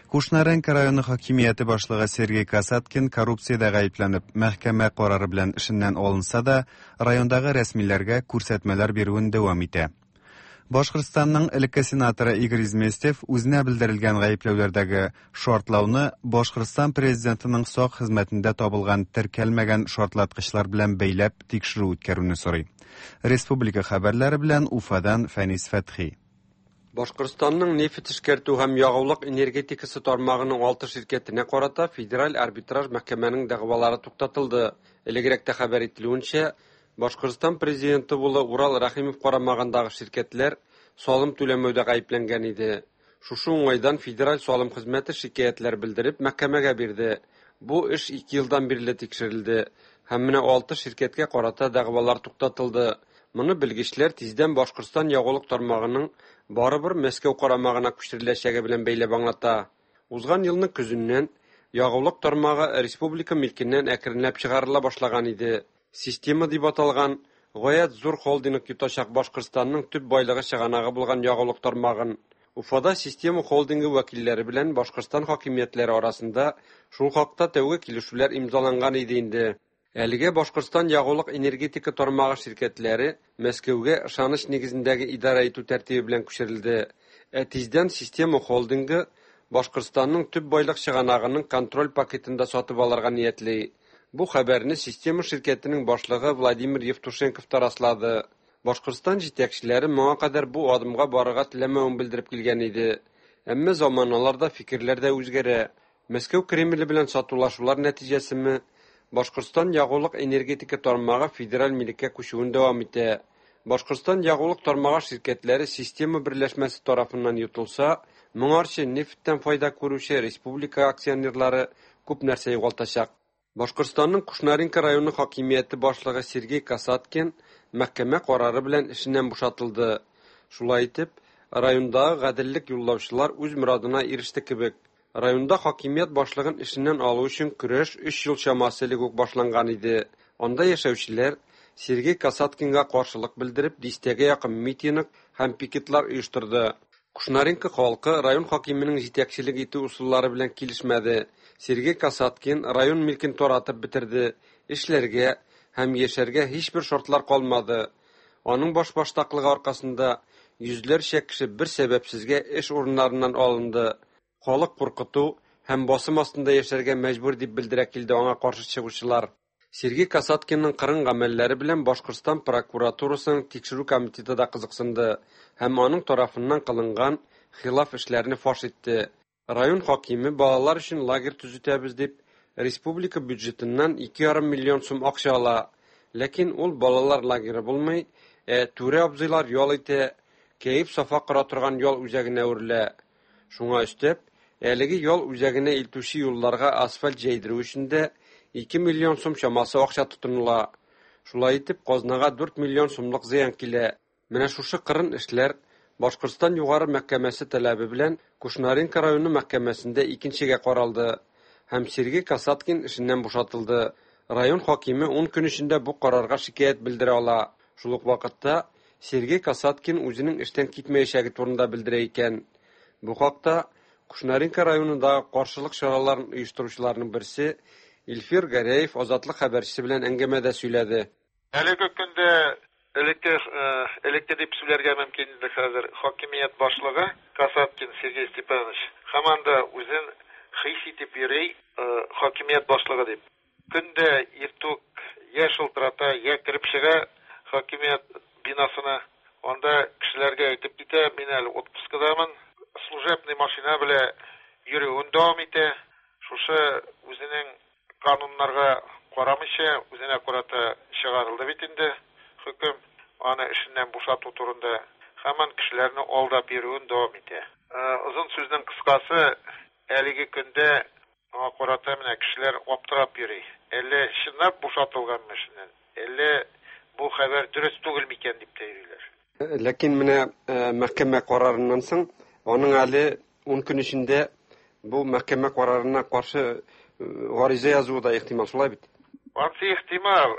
Кушнаренко районы хакимияте башлыгы Сергей Касаткин коррупциядә гаепләнеп, мәхкәмә карары белән эшеннән алынса да, райондагы рәсмиләргә күрсәтмәләр бирүен дәвам итә. Башкортстанның элекке сенаторы Игорь Изместьев үзенә белдерелгән гаепләүләрдәге шартлауны Башкортстан президентының сак хезмәтендә табылган теркәлмәгән шартлаткычлар белән бәйләп тикшерү үткәрүне сорый. Республика хәбәрләре белән Уфадан Фәнис Фәтхи. Башкортстанның нефть эшкәртү һәм ягулык энергетикасы тармагының алты ширкәтенә карата федераль арбитраж мәхкәмәнең дәгъвалары туктатылды. Элегрәктә хәбәр ителүенчә, Башкортстан президенты булы Урал Рахимов карамагындагы ширкәтләр салым түләмәүдә гаепләнгән иде. Шушы уңайдан федераль салым хезмәте шикаятьләр белдереп мәхкәмәгә бирде. Бу эш ике елдан бирле тикшерелде һәм менә алты ширкәткә карата дәгъвалар туктатылды. Моны белгечләр тиздән Башкортстан ягулык тармагының барыбер Мәскәү карамагына күчереләчәге белән бәйләп аңлата. Узган елның көзеннән ягулык тармагы республика милкеннән әкренләп чыгарыла башлаган иде. Система дип аталган гаять зур холдинг йотачак Башкортстанның төп байлыгы чыганагы булган ягулык тармагын. Уфада система холдингы вәкилләре белән Башкортстан хакимиятләре арасында шул хакта тәүге килешүләр имзаланган иде инде. Әлегә Башкортстан ягулык энергетика тармагы ширкәтләре Мәскәүгә ышаныч нигезендәге идара итү тәртибе белән күчерелде. Ә тиздән система холдингы Башкортстанның төп байлык чыганагының контроль пакетында сатып алырга ниятли. Бу хәбәрне система ширкәтенең башлыгы Владимир Евтушенков тараслады. Башкортстан җитәкчеләре моңа кадәр бу адымга барырга теләмәвен белдереп килгән иде. Әмма заманаларда фикерләр дә үзгәрә. Мәскәү Кремле белән сатулашулар нәтиҗәсеме Башкортстан ягулык энергетика тармагы федераль милеккә күчүен дәвам итә. Башкортстан ягулык тармагы ширкәтләре система берләшмәсе тарафыннан йотылса, моңарчы нефттән файда күрүче республика акционерлары күп нәрсә югалтачак. Башкортстанның Кушнаренко районы хакимияте башлыгы Сергей Касаткин мәхкәмә карары белән эшеннән бушатылды. Шулай итеп, райондагы гаделлек юллаучылар үз мурадына иреште кебек. Районда хакимият башлыгын эшеннән алу өчен көрәш өч ел чамасы элек үк башланган иде. Анда яшәүчеләр Сергей Касаткинга каршылык белдереп, дистәгә якын митинг һәм пикетлар оештырды. Кушнаренко халкы район хакимының җитәкчелек итү усуллары белән килешмәде. Сергей Касаткин район милкен таратып битерде. Эшләргә һәм яшәргә һичбер шартлар калмады. Аның баш-баштаклыгы аркасында йөзләрчә кеше бер сәбәпсезгә эш урыннарыннан алынды. Халык куркыту һәм басым астында яшәргә мәҗбүр дип белдерә килде аңа каршы чыгучылар. Сергей Касаткинның кырын гамәлләре белән Башкортстан прокуратурасының тикшерү комитеты да кызыксынды һәм аның тарафыннан кылынган хилаф эшләрне фаш итте. Район хакиме балалар өчен лагерь төзетәбез дип республика бюджетыннан ике ярым миллион сум акча ала. Ләкин ул балалар лагере булмый, ә түрә абзыйлар ял итә, кәйф сафа кыра торган ял үзәгенә үрелә. Шуңа өстәп, әлеге ял үзәгенә илтүче юлларга асфальт җәйдерү өчен дә ике миллион сум чамасы акча тотыныла. Шулай итеп, казнага дүрт миллион сумлык зыян килә. Менә шушы кырын эшләр Башкортстан югары мәхкәмәсе таләбе белән Кушнаренко районы мәхкәмәсендә икенчегә каралды һәм Сергей Касаткин эшеннән бушатылды. Район хакиме ун көн эчендә бу карарга шикаят белдерә ала. Шул ук вакытта Сергей Касаткин үзенең эштән китмәячәге турында белдерә икән. Бу хакта Кушнаренко районындагы каршылык чараларын оештыручыларның берсе Илфир Гәрәев азатлык хәбәрчесе белән әңгәмәдә сөйләде. Әлеге көндә электр электр дип сөйләргә мөмкин инде хәзер хакимият башлыгы Касаткин Сергей Степанович һәм анда үзен хис итеп йөри хакимият башлыгы дип. Көндә иртүк я шылтырата, я кирип чыга хакимият бинасына. Анда кешеләргә әйтеп китә, мин әле отпускадамын. Служебный машина белән йөрүен дәвам итә. Шушы үзенең кануннарга карамыйча үзенә карата чыгарылды бит инде хөкем. Аны эшеннән бушату турында һәман кешеләрне алдап йөрүен дәвам итә. Узын сүзнең кыскасы, әлеге көндә аңа карата менә кешеләр аптырап йөри. Әллә чынлап бушатылганмы эшеннән? Әллә бу хәбәр дөрес түгел микән дип тәйриләр. Ләкин менә мәхкәмә карарыннан соң аның әле ун көн эчендә бу мәхкәмә карарына каршы гариза язуы да ихтимал, шулай бит? Ансы ихтимал.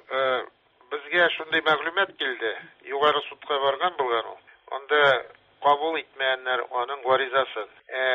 Безгә шундый мәгълүмат килде. Югары судка барган булган ул. Анда кабул итмәгәннәр аның гаризасын. Ә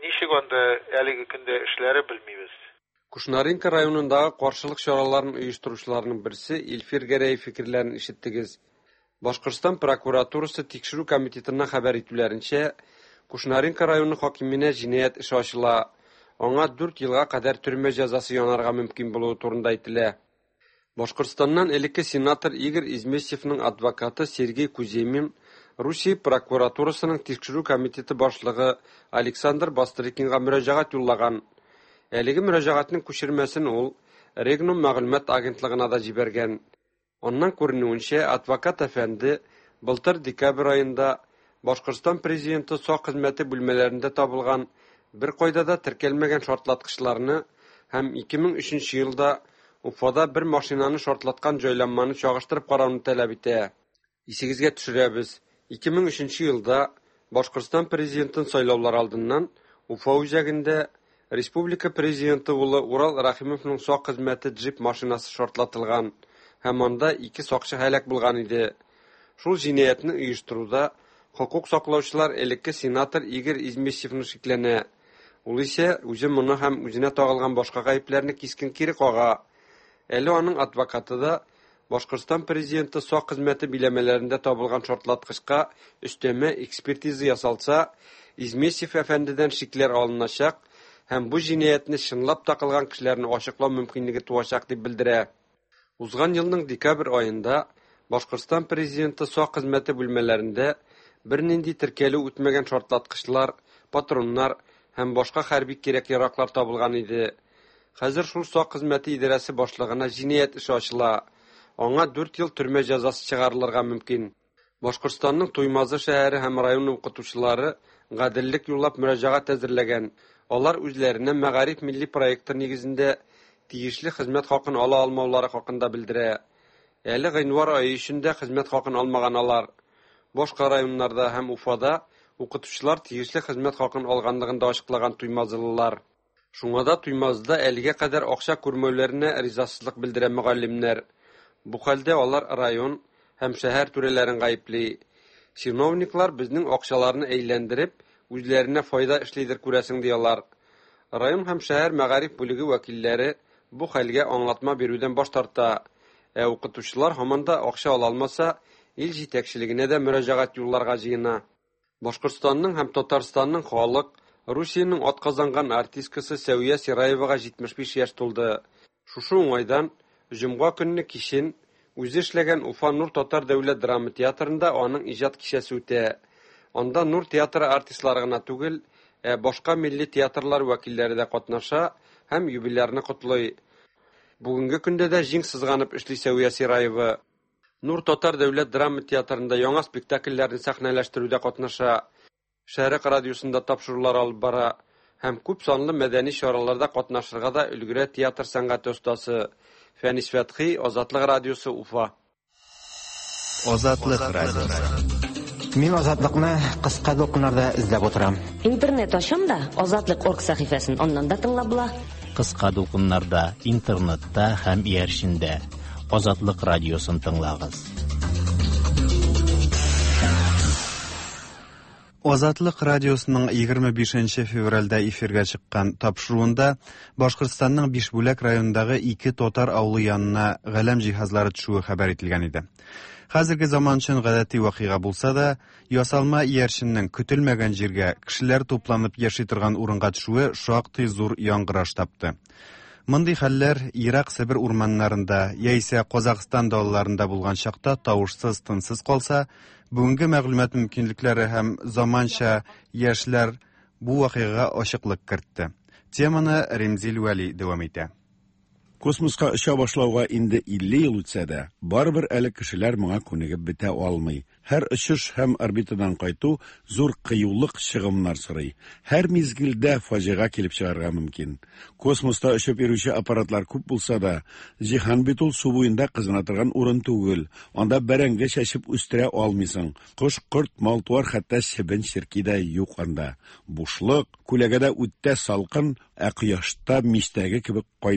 ничек анда әлеге көндә эшләре белмибез. Кушнаренко районындагы каршылык чараларын оештыручыларның берсе Илфир Гәрәев фикерләрен ишеттегез. Башкортстан прокуратурасы тикшерү комитетына хәбәр итүләренчә, Кушнаренко районы хакимине җинаять эше ачыла. Аңа дүрт елга кадәр төрмә җәзасы янарга мөмкин булуы турында әйтелә. Башкортстаннан элекке сенатор Игорь Изместьевның адвокаты Сергей Куземин Русия прокуратурасының тикшерү комитеты башлыгы Александр Бастрыкинга мөрәҗәгать юллаган. Әлеге мөрәҗәгатьнең күчермәсен ул Регнум мәгълүмат агентлыгына да җибәргән. Оннан күренүенчә, адвокат әфәнде былтыр декабрь аенда Башкортстан президенты сак хезмәте бүлмәләрендә табылган бер кайда да теркәлмәгән шартлаткычларны һәм ике мең өченче елда Уфада бер машинаны шартлаткан җайланманы чагыштырып карауны таләп итә. Исегезгә төшерәбез. ике мең өченче елда Башкортстан президентын сайлаулар алдыннан Уфа үзәгендә республика президенты улы Урал Рахимовның сак хезмәте джип машинасы шартлатылган һәм анда ике сакчы һәлак булган иде. Шул җинаятьне оештыруда хукук саклаучылар элекке сенатор Игорь Изместьевны шикләнә. Ул исә үзе моны һәм үзенә тагылган башка гаепләрне кискен кире кага. Әле аның адвокаты да Башкортстан президенты сак хезмәте биләмәләрендә табылган шартлаткычка өстәмә экспертиза ясалса, Изместьев әфәндедән шикләр алыначак һәм бу җинаятьне чынлап такылган кешеләрне ачыклау мөмкинлеге туачак дип белдерә. Узган елның декабрь аенда Башкортстан президенты сак хезмәте бүлмәләрендә бернинди теркәлү үтмәгән шартлаткычлар, патроннар һәм башка хәрби кирәк-яраклар табылган иде. Хәзер шул сак хезмәте идарәсе башлыгына җинаять эше ачыла. Аңа дүрт ел төрмә җәзасы чыгарылырга мөмкин. Башкортстанның Туймазы шәһәре һәм район укытучылары гаделлек юллап мөрәҗәгать әзерләгән. Алар үзләренә мәгариф милли проекты нигезендә тиешле хезмәт хакын ала алмаулары хакында белдерә. Әле гыйнвар ае эчендә хезмәт хакын алмаган алар. Башка районнарда һәм Уфада укытучылар тиешле хезмәт хакын алганлыгын да ачыклаган Туймазлылар. Шуңа да Туймазда әлегә кадәр акча күрмәүләренә ризасызлык белдерә мөгаллимнәр. Бу хәлдә алар район һәм шәһәр түрәләрен гаепли. Чиновниклар безнең акчаларны әйләндереп, үзләренә файда эшлидер күрәсең диялар. Район һәм шәһәр мәгариф бүлеге вәкилләре бу хәлгә аңлатма бирүдән баш тарта. Ә укытучылар һаман да акча ала алмаса, ил җитәкчелегенә дә мөрәҗәгать юлларга җыена. Башкортстанның һәм Татарстанның халык Русиянең атказанган артисткасы Сәвия Сираевага җитмеш биш яшь тулды. Шушы уңайдан Җомга көнне кичен үзе эшләгән Уфа Нур Татар дәүләт драма театрында аның иҗат кичәсе үтә. Анда Нур театры артистлары гына түгел, ә башка милли театрлар вәкилләре дә катнаша һәм юбилярны котлый. Бүгенге көндә дә җиң сызганып эшли Сәвия Сираева. Нур Татар дәүләт драма театрында яңа спектакльләрне сәхнәләштерүдә катнаша. Шәрык радиосында тапшырулар алып бара һәм күп санлы мәдәни чараларда катнашырга да өлгерә театр сәнгате остасы. Фәнис Фәтхи, Азатлык радиосы, Уфа. Азатлык радиосы. Мин азатлыкны кыска докумнарда эзләп утырам. Интернет ачам да Азатлык точка орг сәхифәсен аннан да тыңлап була. Кыска докумнарда, интернетта һәм ияршиндә Азатлык радиосын тыңлагыз. Азатлык радиосының егерме бишенче февральдә эфиргә чыккан тапшыруында Башкортстанның Бишбүләк районындагы ике татар авылы янына галәм җиһазлары төшүе хәбәр ителгән иде. Хәзерге заман өчен гадәти вакыйга булса да, ясалма ияршиннең көтелмәгән җиргә кешеләр тупланып яши торган урынга төшүе шактый зур яңгыраш тапты. Мондый хәлләр Ирак Себер урманнарында яисә Казакъстан далаларында булган чакта тавышсыз, тынсыз калса, бүгенге мәгълүмат мөмкинлекләре һәм заманча яшьләр бу вакыйгага ачыклык кертте. Теманы Ремзил Вәли дәвам итә. Космоска оча башлауга инде илле ел үтсә дә, барыбер әле кешеләр моңа күнегеп бетә алмый. Һәр очыш һәм орбитадан кайту зур кыюлык чыгымнар сорый. Һәр мизгелдә фаҗига килеп чыгарга мөмкин. Космоста очып йөрүче аппаратлар күп булса да, җиһан бит ул су буенда кызына торган урын түгел. Анда бәрәңге чәчеп үстерә алмыйсың. Кош, корт, мал-туар, хәтта чебен чирки дә юк анда. Бушлык, күләгәдә үтә салкын, ә кояшта мистәге кебек кайнар.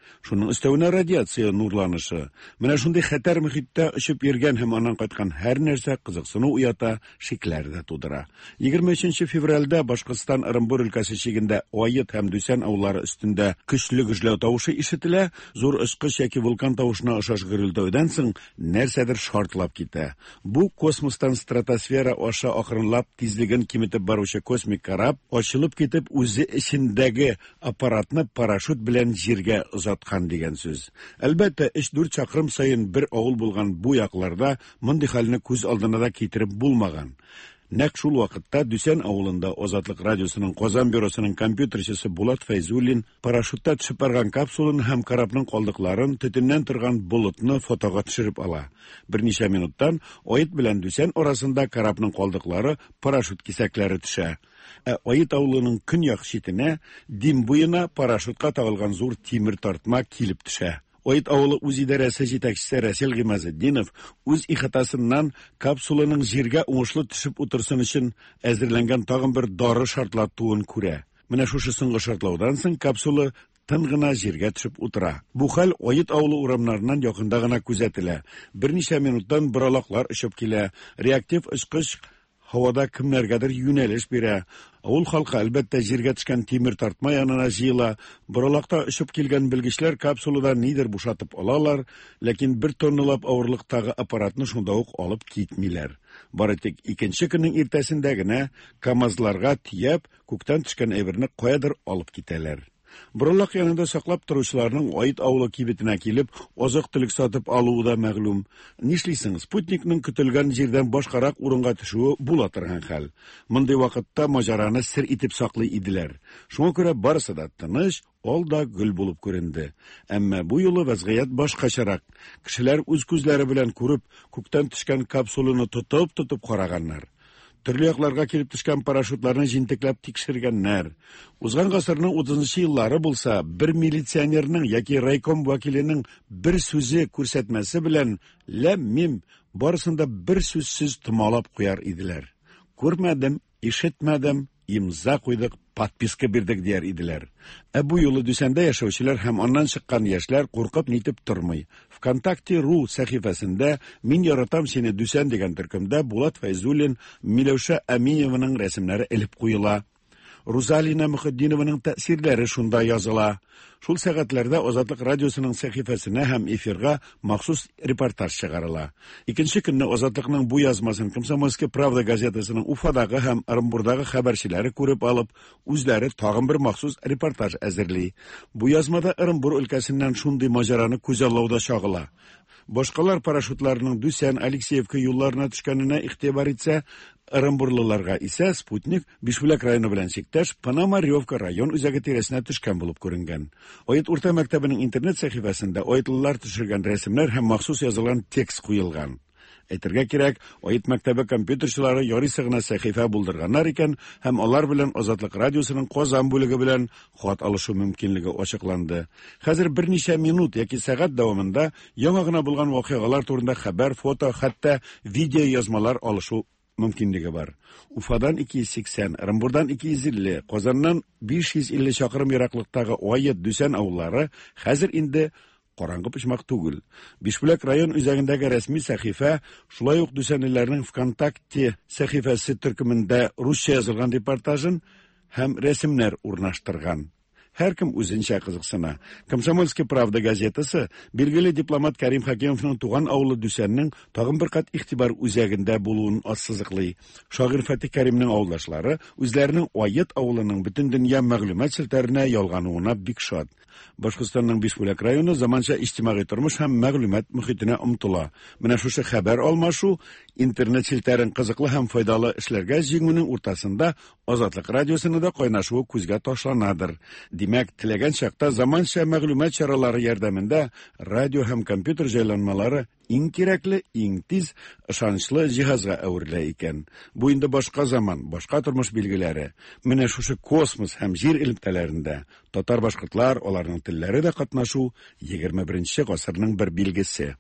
Шуның өстәвенә радиация нурланышы. Менә шундый хәтәр мөхиттә очып йөргән һәм аннан кайткан һәр нәрсә кызыксыну уята, шикләр дә тудыра. егерме өченче февральдә Башкортстан Орынбур өлкәсе чигендә Аят һәм Дүсән авыллары өстендә көчле гөжләү тавышы ишетелә, зур очкыч яки вулкан тавышына охшаш гөрелдәүдән соң нәрсәдер шартлап китә. Бу космостан стратосфера аша акрынлап тизлеген киметеп баручы космик карап ачылып китеп үзе эчендәге аппаратны парашют белән җиргә озаткан дигән сүз. Әлбәттә, өч-дүрт чакрым сайын бер авыл булган бу якларда мондый хәлне күз алдына да китереп булмаган. Нәкъ шул вакытта Дүсән авылында Азатлык радиосының Казан бюросының компьютерчысы Булат Файзуллин парашютта төшеп барган капсуланы һәм карапның калдыкларын төтеннән торган болытны фотога төшереп ала. Берничә минуттан Аят белән Дүсән арасында карапның калдыклары парашют кисәкләре төшә. Ә Аят авылының көньяк читенә Дим буена парашютка тагылган зур тимер тартма килеп төшә. Аят авылы үз идарәсе җитәкчесе Рәсил Гыймазетдинов үз ихатасыннан капсуланың җиргә уңышлы төшеп утырсын өчен әзерләнгән тагын бер дары шартлатуын күрә. Менә шушы соңгы шартлаудан соң капсула тын гына җиргә төшеп утыра. Бу хәл Аят авылы урамнарыннан якында гына күзәтелә. Берничә минуттан боралаклар очып килә. Реактив очкыч һавада кемнәргәдер юнәлеш бирә. Авыл халкы әлбәттә җиргә төшкән тимер тартма янына җыела. Боралакта очып килгән белгечләр капсулада нидер бушатып алалар, ләкин бер тонналап авырлыктагы аппаратны шунда ук алып китмиләр. Бары тик икенче көннең иртәсендә генә КАМАЗларга тияп, күктән төшкән әйберне каядыр алып китәләр. Боралак янында саклап торучыларның Аят авылы кибетенә килеп, азык-төлек сатып алуы да мәгълүм. Нишлисең, спутникның көтелгән җирдән башкарак урынга төшүе була торган хәл. Мондый вакытта маҗараны сер итеп саклый иделәр. Шуңа күрә барысы да тыныч, алда гөл булып күренде. Әмма бу юлы вазгыять башкачарак. Кешеләр үз күзләре белән күреп, күктән төшкән капсуланы тотып-тотып караганнар. Төрле якларга килеп төшкән парашютларны җинтекләп тикшергәннәр. Узган гасырның утызынчы еллары булса, бер милиционерның яки райком вәкиленең бер сүзе күрсәтмәсе белән ләм-мим барысында бер сүзсез томалап куяр иделәр. Күрмәдем, ишетмәдем, имза куйдык, подписка бирдек дияр иделәр. Ә бу юлы Дүсәндә яшәүчеләр һәм аннан чыккан яшьләр куркып нитеп тормый. ВКонтакте.ру сәхифәсендә «Мин яратам сине, Дүсән» дигән төркемдә Булат Файзуллин, Миләүшә Әмиеваның рәсемнәре элеп куела. Рузалина Мөхәддинованың тәэсирләре шунда языла. Шул сәгатьләрдә Азатлык радиосының сәхифәсенә һәм эфирга махсус репортаж чыгарыла. Икенче көнне Азатлыкның бу язмасын Комсомольская правда газетасының Уфадагы һәм Орынбурдагы хәбәрчеләре күреп алып, үзләре тагын бер махсус репортаж әзерли. Бу язмада Орынбур өлкәсеннән шундый маҗараны күзаллауда чагыла. Башкалар парашютларның Дүсән, Алексеевка юлларына төшкәненә игътибар итсә, Орынбурлыларга исә спутник Бишбүләк районы белән чиктәш Пономаревка район үзәге тирәсенә төшкән булып күренгән. Аят урта мәктәбенең интернет сәхифәсендә аятлылар төшергән рәсемнәр һәм махсус язылган текст куелган. Әйтергә кирәк, Аят мәктәбе компьютерчылары ярыйсы гына сәхифә булдырганнар икән һәм алар белән Азатлык радиосының Казан бүлеге белән хат алышу мөмкинлеге ачыкланды. Хәзер берничә минут яки сәгать дәвамында яңа гына булган вакыйгалар турында хәбәр, фото, хәтта видео язмалар алышу мөмкинлеге бар. Уфадан ике йөз сиксән, Орынбурдан ике йөз илле, Казаннан биш йөз илле чакрым ераклыктагы Аят, Дүсән авыллары хәзер инде караңгы почмак түгел. Бишбүләк район үзәгендәге рәсми сәхифә, шулай ук Дүсәнлеләрнең ВКонтакте сәхифәсе төркемендә русча язылган репортажын һәм рәсемнәр урнаштырган. Һәркем үзенчә кызыксына. Комсомольская правда газетасы билгеле дипломат Кәрим Хакимовның туган авылы Дүсәннең тагын бер кат игътибар үзәгендә булуын ассызыклый. Шагыйрь Фатих Кәримнең авылдашлары үзләренең Аят авылының бөтен дөнья мәгълүмат селтәренә ялгануына бик шат. Башкортстанның Бишбүләк районы заманча иҗтимагый тормыш һәм мәгълүмат мөхитенә омтыла. Менә шушы хәбәр алмашу, интернет селтәрен кызыклы һәм файдалы эшләргә җиңүнең уртасында Азатлык радиосының да кайнашуы күзгә ташланадыр. Димәк, теләгән чакта заманча мәгълүмат чаралары ярдәмендә радио һәм компьютер җайланмалары иң кирәкле, иң тиз, ышанычлы җиһазга әверелә икән. Бу инде башка заман, башка тормыш билгеләре. Менә шушы космос һәм җир элемтәләрендә татар башкортлар, аларның телләре дә катнашу егерме беренче гасырның бер билгесе.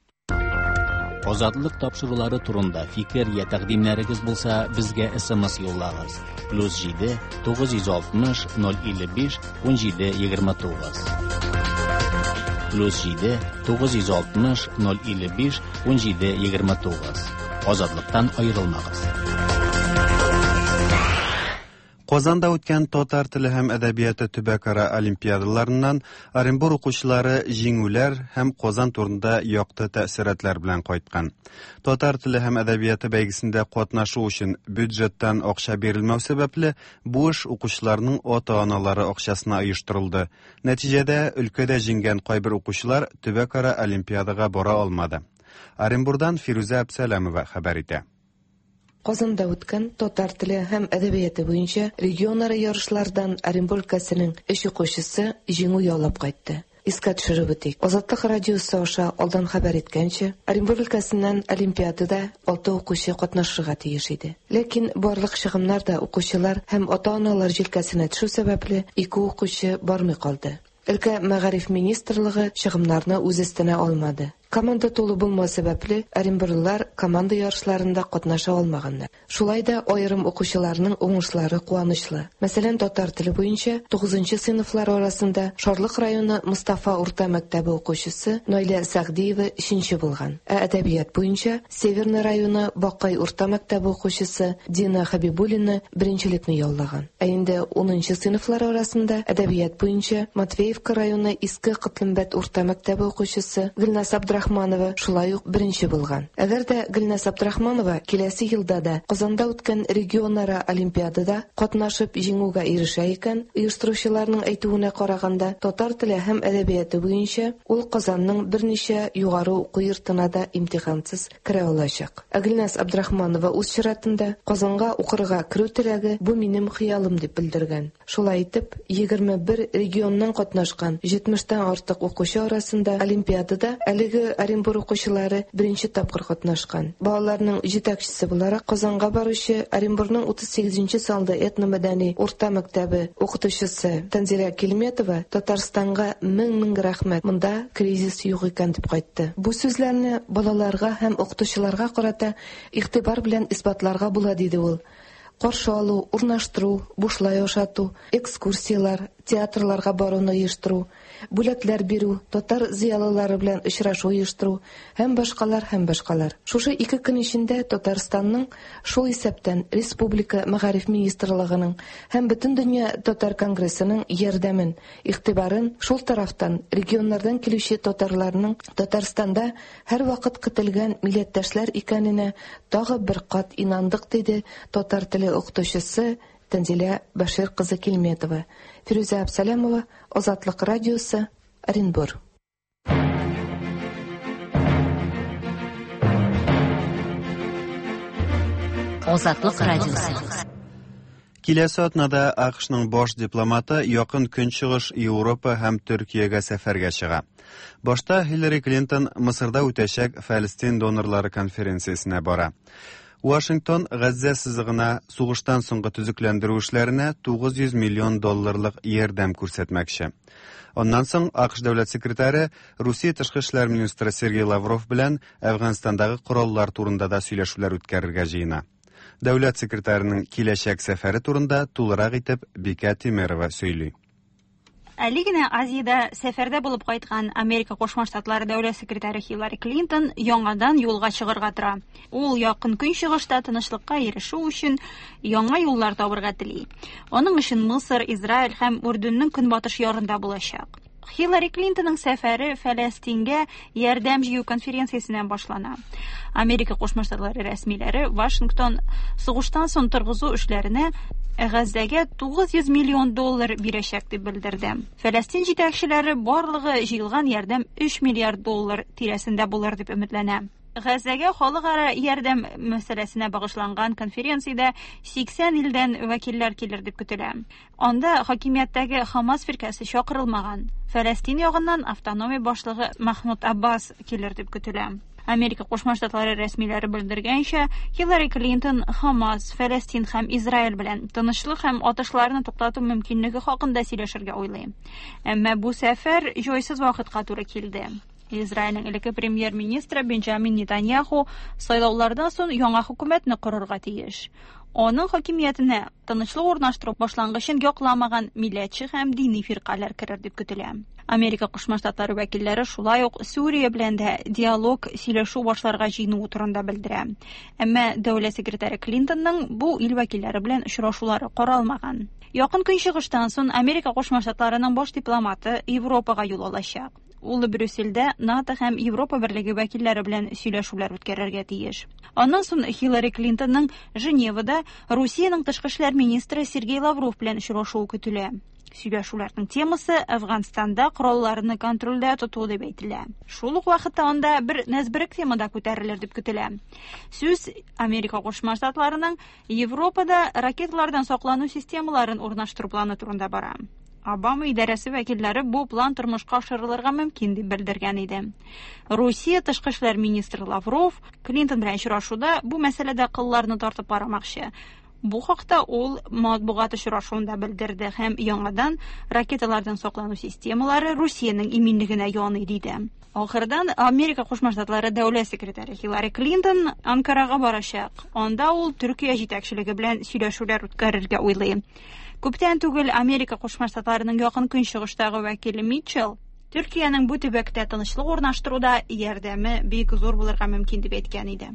Азатлык тапшырулары турында фикер я тәкъдимнәрегез булса, безгә эс-эм-эс юллагыз. плюс җиде тугыз йөз алтмыш ноль илле биш унҗиде егерме тугыз. плюс җиде тугыз йөз алтмыш ноль илле биш унҗиде егерме тугыз. Азатлыктан аерылмагыз. Казанда үткән татар теле һәм әдәбияты төбәкара олимпиадаларыннан Оренбур укучылары җиңүләр һәм Казан турында якты тәэсиратлар белән кайткан. Татар теле һәм әдәбияты бәйгесендә катнашу өчен бюджеттан акча бирелмәү сәбәпле бу эш укучыларның ата-аналары акчасына оештырылды. Нәтиҗәдә өлкәдә җиңгән кайбер укучылар төбәкара олимпиадага бара алмады. Оренбурдан Фируза Абсәләмова хәбәр итә. Казанда үткән татар теле һәм әдәбияты буенча регионара ярышлардан Оренбур өлкәсенең өч укучысы җиңү яулап кайтты. Искә төшереп үтик. Азатлык радиосы аша алдан хәбәр иткәнчә, Оренбур өлкәсеннән олимпиадада алты укучы катнашырга тиеш иде. Ләкин барлык чыгымнар да укучылар һәм ата-аналар җилкәсенә төшү сәбәпле ике укучы бармый калды. Өлкә мәгариф министрлыгы чыгымнарны үз өстенә алмады. Команда тулы булма сәбәпле Оренбурлылар команда ярышларында катнаша алмаганнар. Шулай да аерым укучыларның уңышлары куанычлы. Мәсәлән, татар теле буенча тугызынчы сыйныфлар арасында Шарлык районы Мустафа урта мәктәбе укучысы Наилә Сәгъдиева өченче булган. Ә әдәбият буенча Северный районы Бакай урта мәктәбе укучысы Дина Хабибуллина беренчелекне яулаган. Ә инде унынчы сыйныфлар арасында әдәбият буенча Матвеевка районы Иске Кытлымбәт урта мәктәбе укучысы Гөлнас Абдрахманова шулай ук беренче булган. Әгәр дә Гөлнас Абдрахманова киләсе елда да Казанда үткән регионара олимпиадада катнашып җиңүгә ирешә икән, оештыручыларның әйтүенә караганда, татар теле һәм әдәбияты буенча ул Казанның берничә югары уку йортына да имтихансыз керә алачак. Ә Гөлнас Абдрахманова үз чиратында Казанга укырга керү теләге бу минем хыялым дип белдергән. Шулай итеп, егерме бер регионнан катнашкан җитмештән артык укучы арасында олимпиадада әлеге Оренбур укучылары беренче тапкыр катнашкан. Балаларның җитәкчесе буларак Казанга баручы Оренбурның утыз сигезенче санлы этно-мәдәни урта мәктәбе укытучысы Танзилә Килметова Татарстанга мең-мең рәхмәт. Монда кризис юк икән дип кайтты. Бу сүзләрне балаларга һәм укытучыларга карата игътибар белән исбатларга була, диде ул. Каршы алу, урнаштыру, бушлай ашату, экскурсиялар, театрларга баруны оештыру, бүләкләр бирү, татар зыялылары белән очрашу оештыру һәм башкалар һәм башкалар. Шушы ике көн эчендә Татарстанның шул исәптән Республика мәгариф министрлыгының һәм бөтен дөнья татар конгрессының ярдәмен, игътибарын шул тарафтан регионнардан килүче татарларның Татарстанда һәр вакыт көтелгән милләттәшләр икәненә тагы бер кат инандык, диде татар теле укытучысы Танзилә Башир кызы Килметова. Фируза Абсәләмова, Азатлык радиосы, Оренбур. Азатлык радиосы. Киләсе атнада АКШның баш дипломаты якын көнчыгыш Европа һәм Төркиягә сәфәргә чыга. Башта Хиллари Клинтон Мисырда үтәчәк Фәлестин донорлары конференциясенә бара. Вашингтон Газза сызыгына сугыштан соңгы төзекләндерү эшләренә тугыз йөз миллион долларлык ярдәм күрсәтмәкче. Оннан соң АКШ дәүләт секретаре Русия тышкы эшләр министры Сергей Лавров белән Әфганстандагы кораллар турында да сөйләшүләр үткәрергә җыена. Дәүләт секретарының киләчәк сәфәре турында тулырак итеп Бикә Тимерова сөйли. Әле генә Азиядә сәфәрдә булып кайткан Америка Кушма Штатлары дәүләт секретаре Хиллари Клинтон яңадан юлга чыгарга тора. Ул якын көнчыгышта тынычлыкка ирешү өчен яңа юллар табарга тели. Аның өчен Мисыр, Израиль һәм Үрдөннең көнбатыш ярында булачак. Хиллари Клинтонның сәфәре Фәләстингә ярдәм җыю конференциясеннән башлана. Америка Кушма Штатлары рәсмиләре Вашингтон сугыштан соң торгызу эшләренә Газзага тугыз йөз миллион доллар бирәчәк дип белдерде. Фәләстин җитәкчеләре барлыгы җыелган ярдәм өч миллиард доллар тирәсендә булыр дип өметләнә. Газзага халыкара ярдәм мәсьәләсенә багышланган конференциядә сиксән илдән вәкилләр килер дип көтелә. Анда хакимияттәге Хамас фиркасы чакырылмаган. Фәләстин ягыннан автономия башлыгы Махмуд Аббас килер дип көтелә. Америка Кушма Штатлары рәсмиләре белдергәнчә, Хиллари Клинтон Хамас, Фәләстин һәм Израиль белән тынычлык һәм атышларны туктату мөмкинлеге хакында сөйләшергә уйлый. Әмма бу сәфәр җайсыз вакытка туры килде. Израильнең элекке премьер-министры Бенджамин Нетаньяху сайлаулардан соң яңа хөкүмәтне корырга тиеш. Аның хакимиятенә тынычлык урнаштыру башлангычын якламаган милләтче һәм дини фиркалар керер дип көтелә. Америка Кушма Штатлары вәкилләре шулай ук Сүрия белән дә диалог, сөйләшү башларга җыену турында белдерә. Әмма дәүләт секретаре Клинтонның бу ил вәкилләре белән очрашулары каралмаган. Якын көнчыгыштан соң Америка Кушма Штатларының баш дипломаты Европага юл алачак. Ул Брюссельдә НАТО һәм Европа берлеге вәкилләре белән сөйләшүләр үткәрергә тиеш. Аннан соң Хиллари Клинтонның Женевада Русиянең тышкы эшләр министры Сергей Лавров белән очрашуы көтелә. Сөйләшүләрнең темасы Әфганстанда коралларны контрольдә тоту дип әйтелә. Шул ук вакытта анда бер нәзберек темада күтәрелер дип көтелә. Сүз Америка Кушма Штатларының Европада ракеталардан саклану системаларын урнаштыру планы турында бара. Обама идарәсе вәкилләре бу план тормышка ашырылырга мөмкин дип белдергән иде. Русия тышкы эшләр министры Лавров Клинтон белән очрашуда бу мәсьәләдә кылларны тартып барамакчы. Бу хакта ул матбугат очрашуында белдерде һәм яңадан ракеталардан саклану системалары Русиянең иминлегенә яный диде. Ахырдан Америка Кушма Штатлары дәүләт секретаре Хиллари Клинтон Анкарага барачак. Анда ул Төркия җитәкчелеге белән сөйләшүләр үткәрергә уйлый. Күптән түгел Америка Кушма Штатларының якын көнчыгыштагы вәкиле Митчелл Төркиянең бу төбәктә тынычлык урнаштыруда ярдәме бик зур булырга мөмкин дип әйткән иде.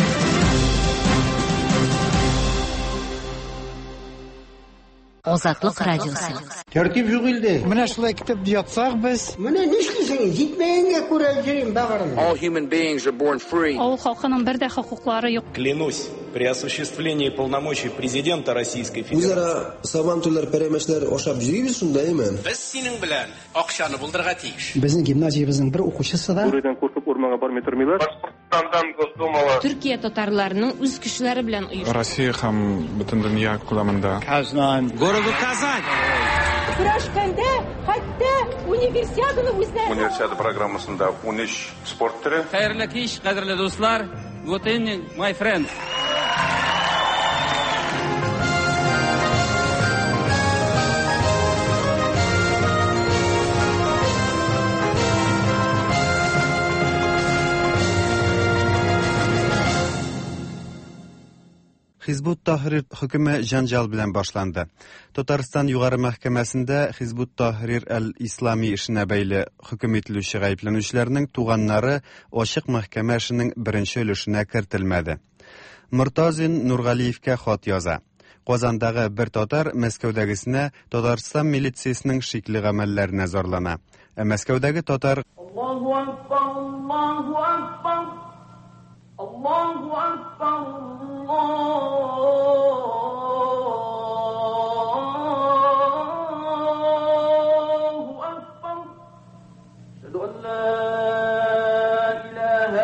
Азатлык радиосы. Тәртип юк илдә. Менә шулай китеп ятсак без. Менә нишлисең? Җитмәгәнгә күрә җирим багырым. All human beings are born free. Авыл халкының бер дә хокуклары юк. Клянусь, при осуществлении полномочий президента Российской Федерации. Үзара сабантуйлар пәрәмәчләр ашап җыйбыз шундаймы? Без синең белән акчаны булдырга тиеш. Безнең гимназиябезнең бер укучысы да. Бүредән куркып урманга бармый тормыйлар. Төркия татарларының үз көчләре белән оештырылган. Россия һәм бөтен дөнья күләмендә. Казан. Городу Казань. Көрәшкәндә хәтта универсиаданы үзләре. Универсиада программасында ун өч спорт төре. Хәерле кич, кадерле дуслар. Good evening, my friends. Хизбут Тахрир хөкеме җанҗал белән башланды. Татарстан югары мәхкәмәсендә Хизбут Тахрир әл-Ислами эшенә бәйле хөкем ителүче гаепләнүчеләрнең туганнары ачык мәхкәмә эшенең беренче өлешенә кертелмәде. Муртазин Нургалиевкә хат яза. Казандагы бер татар Мәскәүдәгесенә Татарстан милициясенең шикле гамәлләренә зарлана. Ә Мәскәүдәге татар Аллаһу акбар, Аллаһу акбар. Allahu Akbar, Allahu Akbar. Ashhadu an la ilaha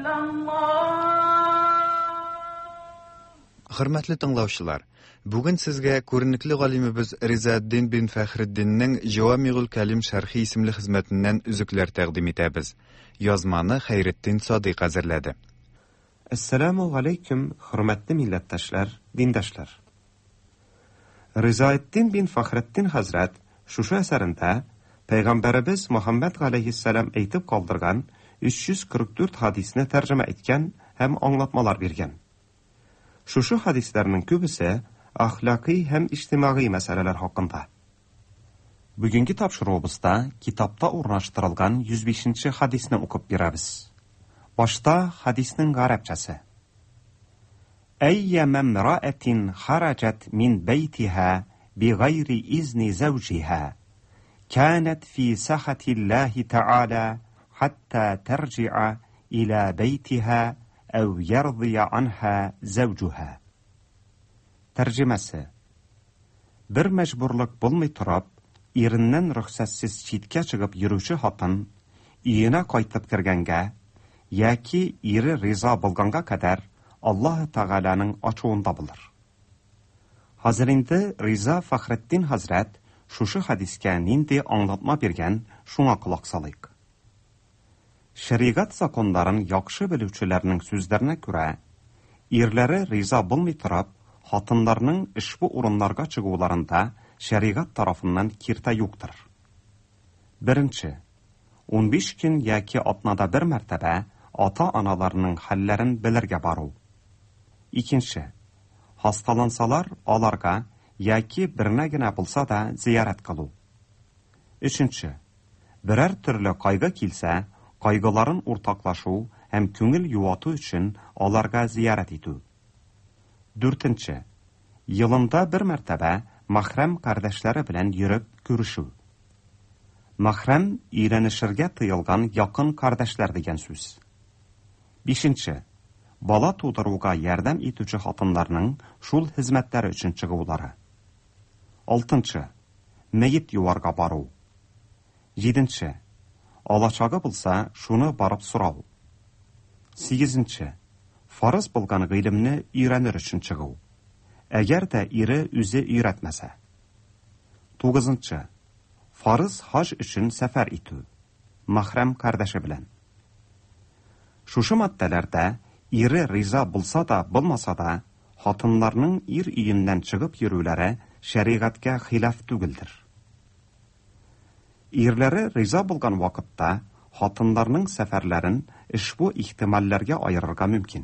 illallah. Хөрмәтле тыңлаучылар, бүген сезгә күренекле галимебез Ризаэддин бин Фәхреддиннең Җавамигул Калим шәрхи исемле хезмәтеннән үзекләр тәкъдим итәбез. Язманы Хәйретдин Садыйк әзерләде. Ассаламу алейкум, хөрмәтле милләттәшләр, диндәшләр. Ризаэддин бин Фәхреддин хәзрәт шушы әсәрендә Пәйгамбәребез Мөхәммәд галәйһиссәлам әйтеп калдырган өч йөз кырык дүрт хадисне тәрҗемә иткән һәм аңлатмалар биргән. Шушы хадисләрнең күбесе әхлакый һәм иҗтимагый мәсьәләләр хакында. Бүгенге тапшыруыбызда китапта урнаштырылган йөз бишенче хадисне укып бирәбез. Башта хадиснең гарәпчәсе. Әйя мамрa'атин харajat min baytiha bighayri izni zawjiha kanat fi sahati Allah ta'ala hatta tarji'a ila baytiha aw yardiya anha zawjuha. Тәрҗемәсе. Бер мәҗбүрлек булмый торып, иреннән рөхсәтсез читкә чыгып йөрүче хатын өенә кайтып кергәнгә яки ире риза булганга кадәр Аллаһ Тәгаләнең ачуында булыр. Хәзер инде Риза Фәхреддин хәзрәт шушы хадискә нинди аңлатма биргән, шуңа колак салыйк. Шәригать законнарын яхшы белүчеләрнең сүзләренә күрә, ирләре риза булмый торып, хатыннарның ишбу урыннарга чыгуларында шәригать тарафыннан киртә юктыр. Беренче, унбиш көн яки атнада бер мәртәбә ата-аналарының хәлләрен белергә бару. Икенче, хасталансалар, аларга яки бернә генә булса да зиярат кылу. Өченче, берәр төрле кайгы килсә, кайгыларын уртаклашу һәм күңел юату өчен аларга зиярат итү. Дүртенче, елында бер мәртәбә махрәм кардәшләре белән йөреп күрешү. Махрәм өйрәнешергә тыелган якын кардәшләр дигән сүз. Бишенче, бала тудыруга ярдәм итүче хатыннарның шул хезмәтләре өчен чыгулары. Алтынчы, мәйет юарга бару. Җиденче, алачагы булса, шуны барып сорау. Сигезенче, фарыз булган гыйлемне өйрәнер өчен чыгу. Әгәр дә ире үзе өйрәтмәсә. Тугызынчы, фарыз хаж өчен сәфәр итү. Махрәм кардәше белән. Шушы маттәләрдә ире риза булса да, булмаса да, хатыннарның ир өйеннән чыгып йөрүләре шәригатькә хилаф түгелдер. Ирләре риза булган вакытта хатыннарның сәфәрләрен ишбу ихтималләргә айырырга мөмкин.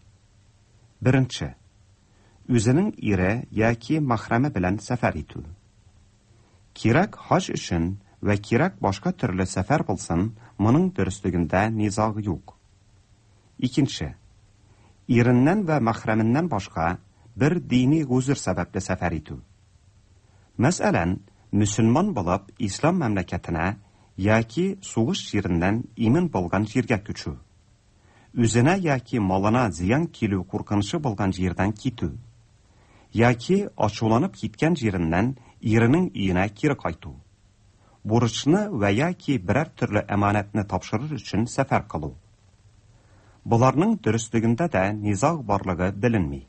Беренче, үзенең ире яки махрәме белән сәфәр итү. Кирәк хаж өчен вә кирәк башка төрле сәфәр булсын, моның дөрестлегендә низаг юк. Икенче, иреннән вә махрәменнән башка бер дини гузыр сәбәпле сәфәр итү. Мәсәлән, мөселман булып ислам мәмләкәтенә яки сугыш җиреннән имин булган җиргә күчү. Үзенә яки малына зыян килү куркынышы булган җирдән китү. Яки ачуланып киткән җиреннән иренең өенә кире кайту. Бурычны вә яки берәр төрле әманәтне тапшырыр өчен сәфәр кылу. Буларның дөрестлегендә дә низаг барлыгы беленми.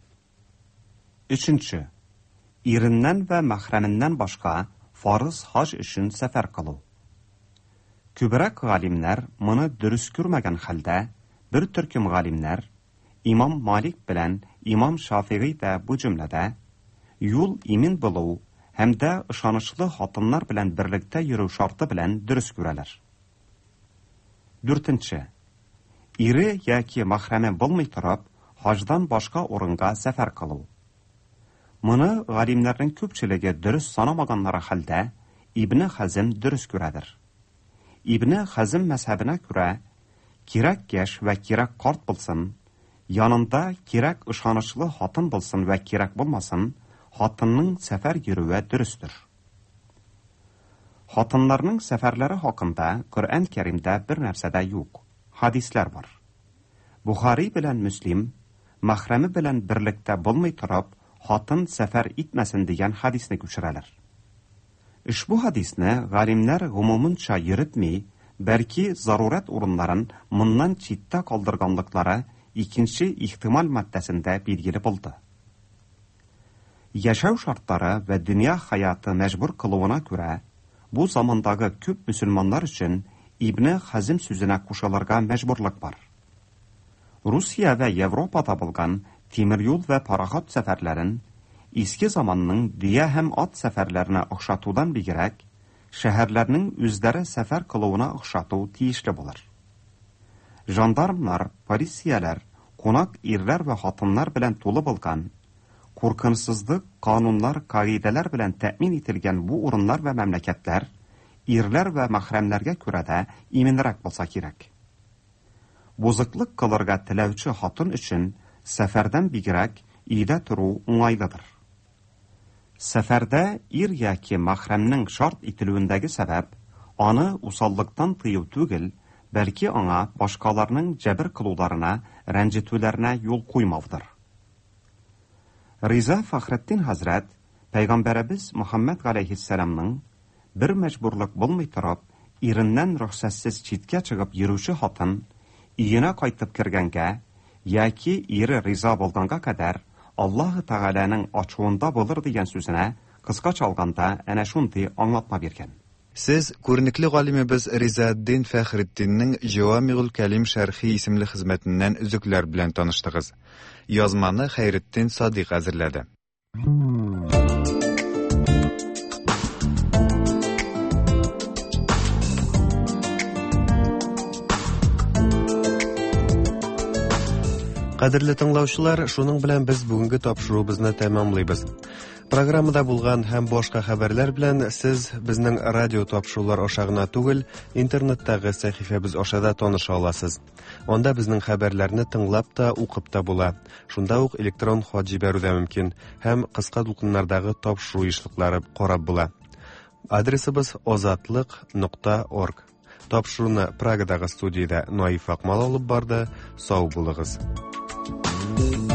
Өченче, иреннән вә махрәменнән башка фарыз хаж өчен сәфәр кылу. Күбрәк галимнәр моны дөрес күрмәгән хәлдә, бер төркем галимнәр, Имам Малик белән Имам Шафиғи дә бу җөмләдә юл имин булу һәм дә ышанычлы хатыннар белән берлектә йөрү шарты белән дөрес күрәләр. Дүртенче, ире яки махрәме булмый торып, хаҗдан башка урынга сәфәр кылу. Моны галимнәрнең күпчелеге дөрес санамаганнары хәлдә Ибн Хазм дөрес күрәдер. Ибн Хазм мәзһәбенә күрә, кирәк яшь вә кирәк карт булсын, янында кирәк ышанычлы хатын булсын вә кирәк булмасын, хатынның сәфәр йөрүе дөрестер. Хатыннарның сәфәрләре хакында Коръән Кәримдә бер нәрсә дә юк. Хадисләр бар. Бухари белән Муслим махрәме белән берлектә булмый торып, хатын сәфәр итмәсен дигән хадисне күчерәләр. Ушбу хадисне галимнәр гомумынча йөртми, бәлки зарурат урыннарын моннан читтә калдырганлыклары икенче ихтимал матдәсендә билгеле булды. Яшәү шартлары вә дөнья хаяты мәҗбүр кылуына күрә, бу замандагы күп мөселманнар өчен Ибн Хазм сүзенә кушылырга мәҗбүрлек бар. Русия вә Европада булган тимер юл вә пароход сәфәрләрен иске заманның дөя һәм ат сәфәрләренә охшатудан бигрәк, шәһәрләрнең үзләре сәфәр кылуына охшату тиешле булыр. Жандармнар, полицияләр, кунак ирләр вә хатыннар белән тулы булган, куркынсызлык, кануннар, кагыйдәләр белән тәэмин ителгән бу урыннар вә мәмләкәтләр ирләр вә махрәмләргә күрә дә именрәк булса кирәк. Бузыклык кылырга теләүче хатын өчен сәфәрдән бигрәк өйдә тору уңайлыдыр. Сәфәрдә ир яки махрәмнең шарт ителүендәге сәбәп аны усаллыктан тыю түгел, бәлки аңа башкаларның җәбер кылуларына, рәнҗетүләренә юл куймаудыр. Риза Фахретдин хәзрәт Пәйгамбәребез Мөхәммәд галәйһиссәламның бер мәҗбүрлек булмый торып, иреннән рөхсәтсез читкә чыгып йөрүче хатын өенә кайтып кергәнгә яки ире риза булганга кадәр Аллаһ Тәгаләнең ачуында булыр дигән сүзенә кыскача алганда әнә шундый аңлатма биргән. Сез күренекле галимебез Ризаэддин Фәхретдиннең Җавамигул Кәлим шәрхи исемле хезмәтеннән үзекләр белән таныштыгыз. Язманы Хәйретдин Садыйк әзерләде. Кадерле тыңлаучылар, шуның белән без бүгенге тапшыруыбызны тәмамлыйбыз. Программада булган һәм башка хәбәрләр белән сез безнең радио тапшырулар аша гына түгел, интернеттагы сәхифәбез аша да таныша аласыз. Анда безнең хәбәрләрне тыңлап та, укып та була. Шунда ук электрон хат җибәрү дә мөмкин һәм кыска дулкыннардагы тапшыру эшлекләре карап була. Адресыбыз озатлык нокта орг. Тапшыруны Прагадагы студиядә Наиф Акмал алып барды. Сау булыгыз.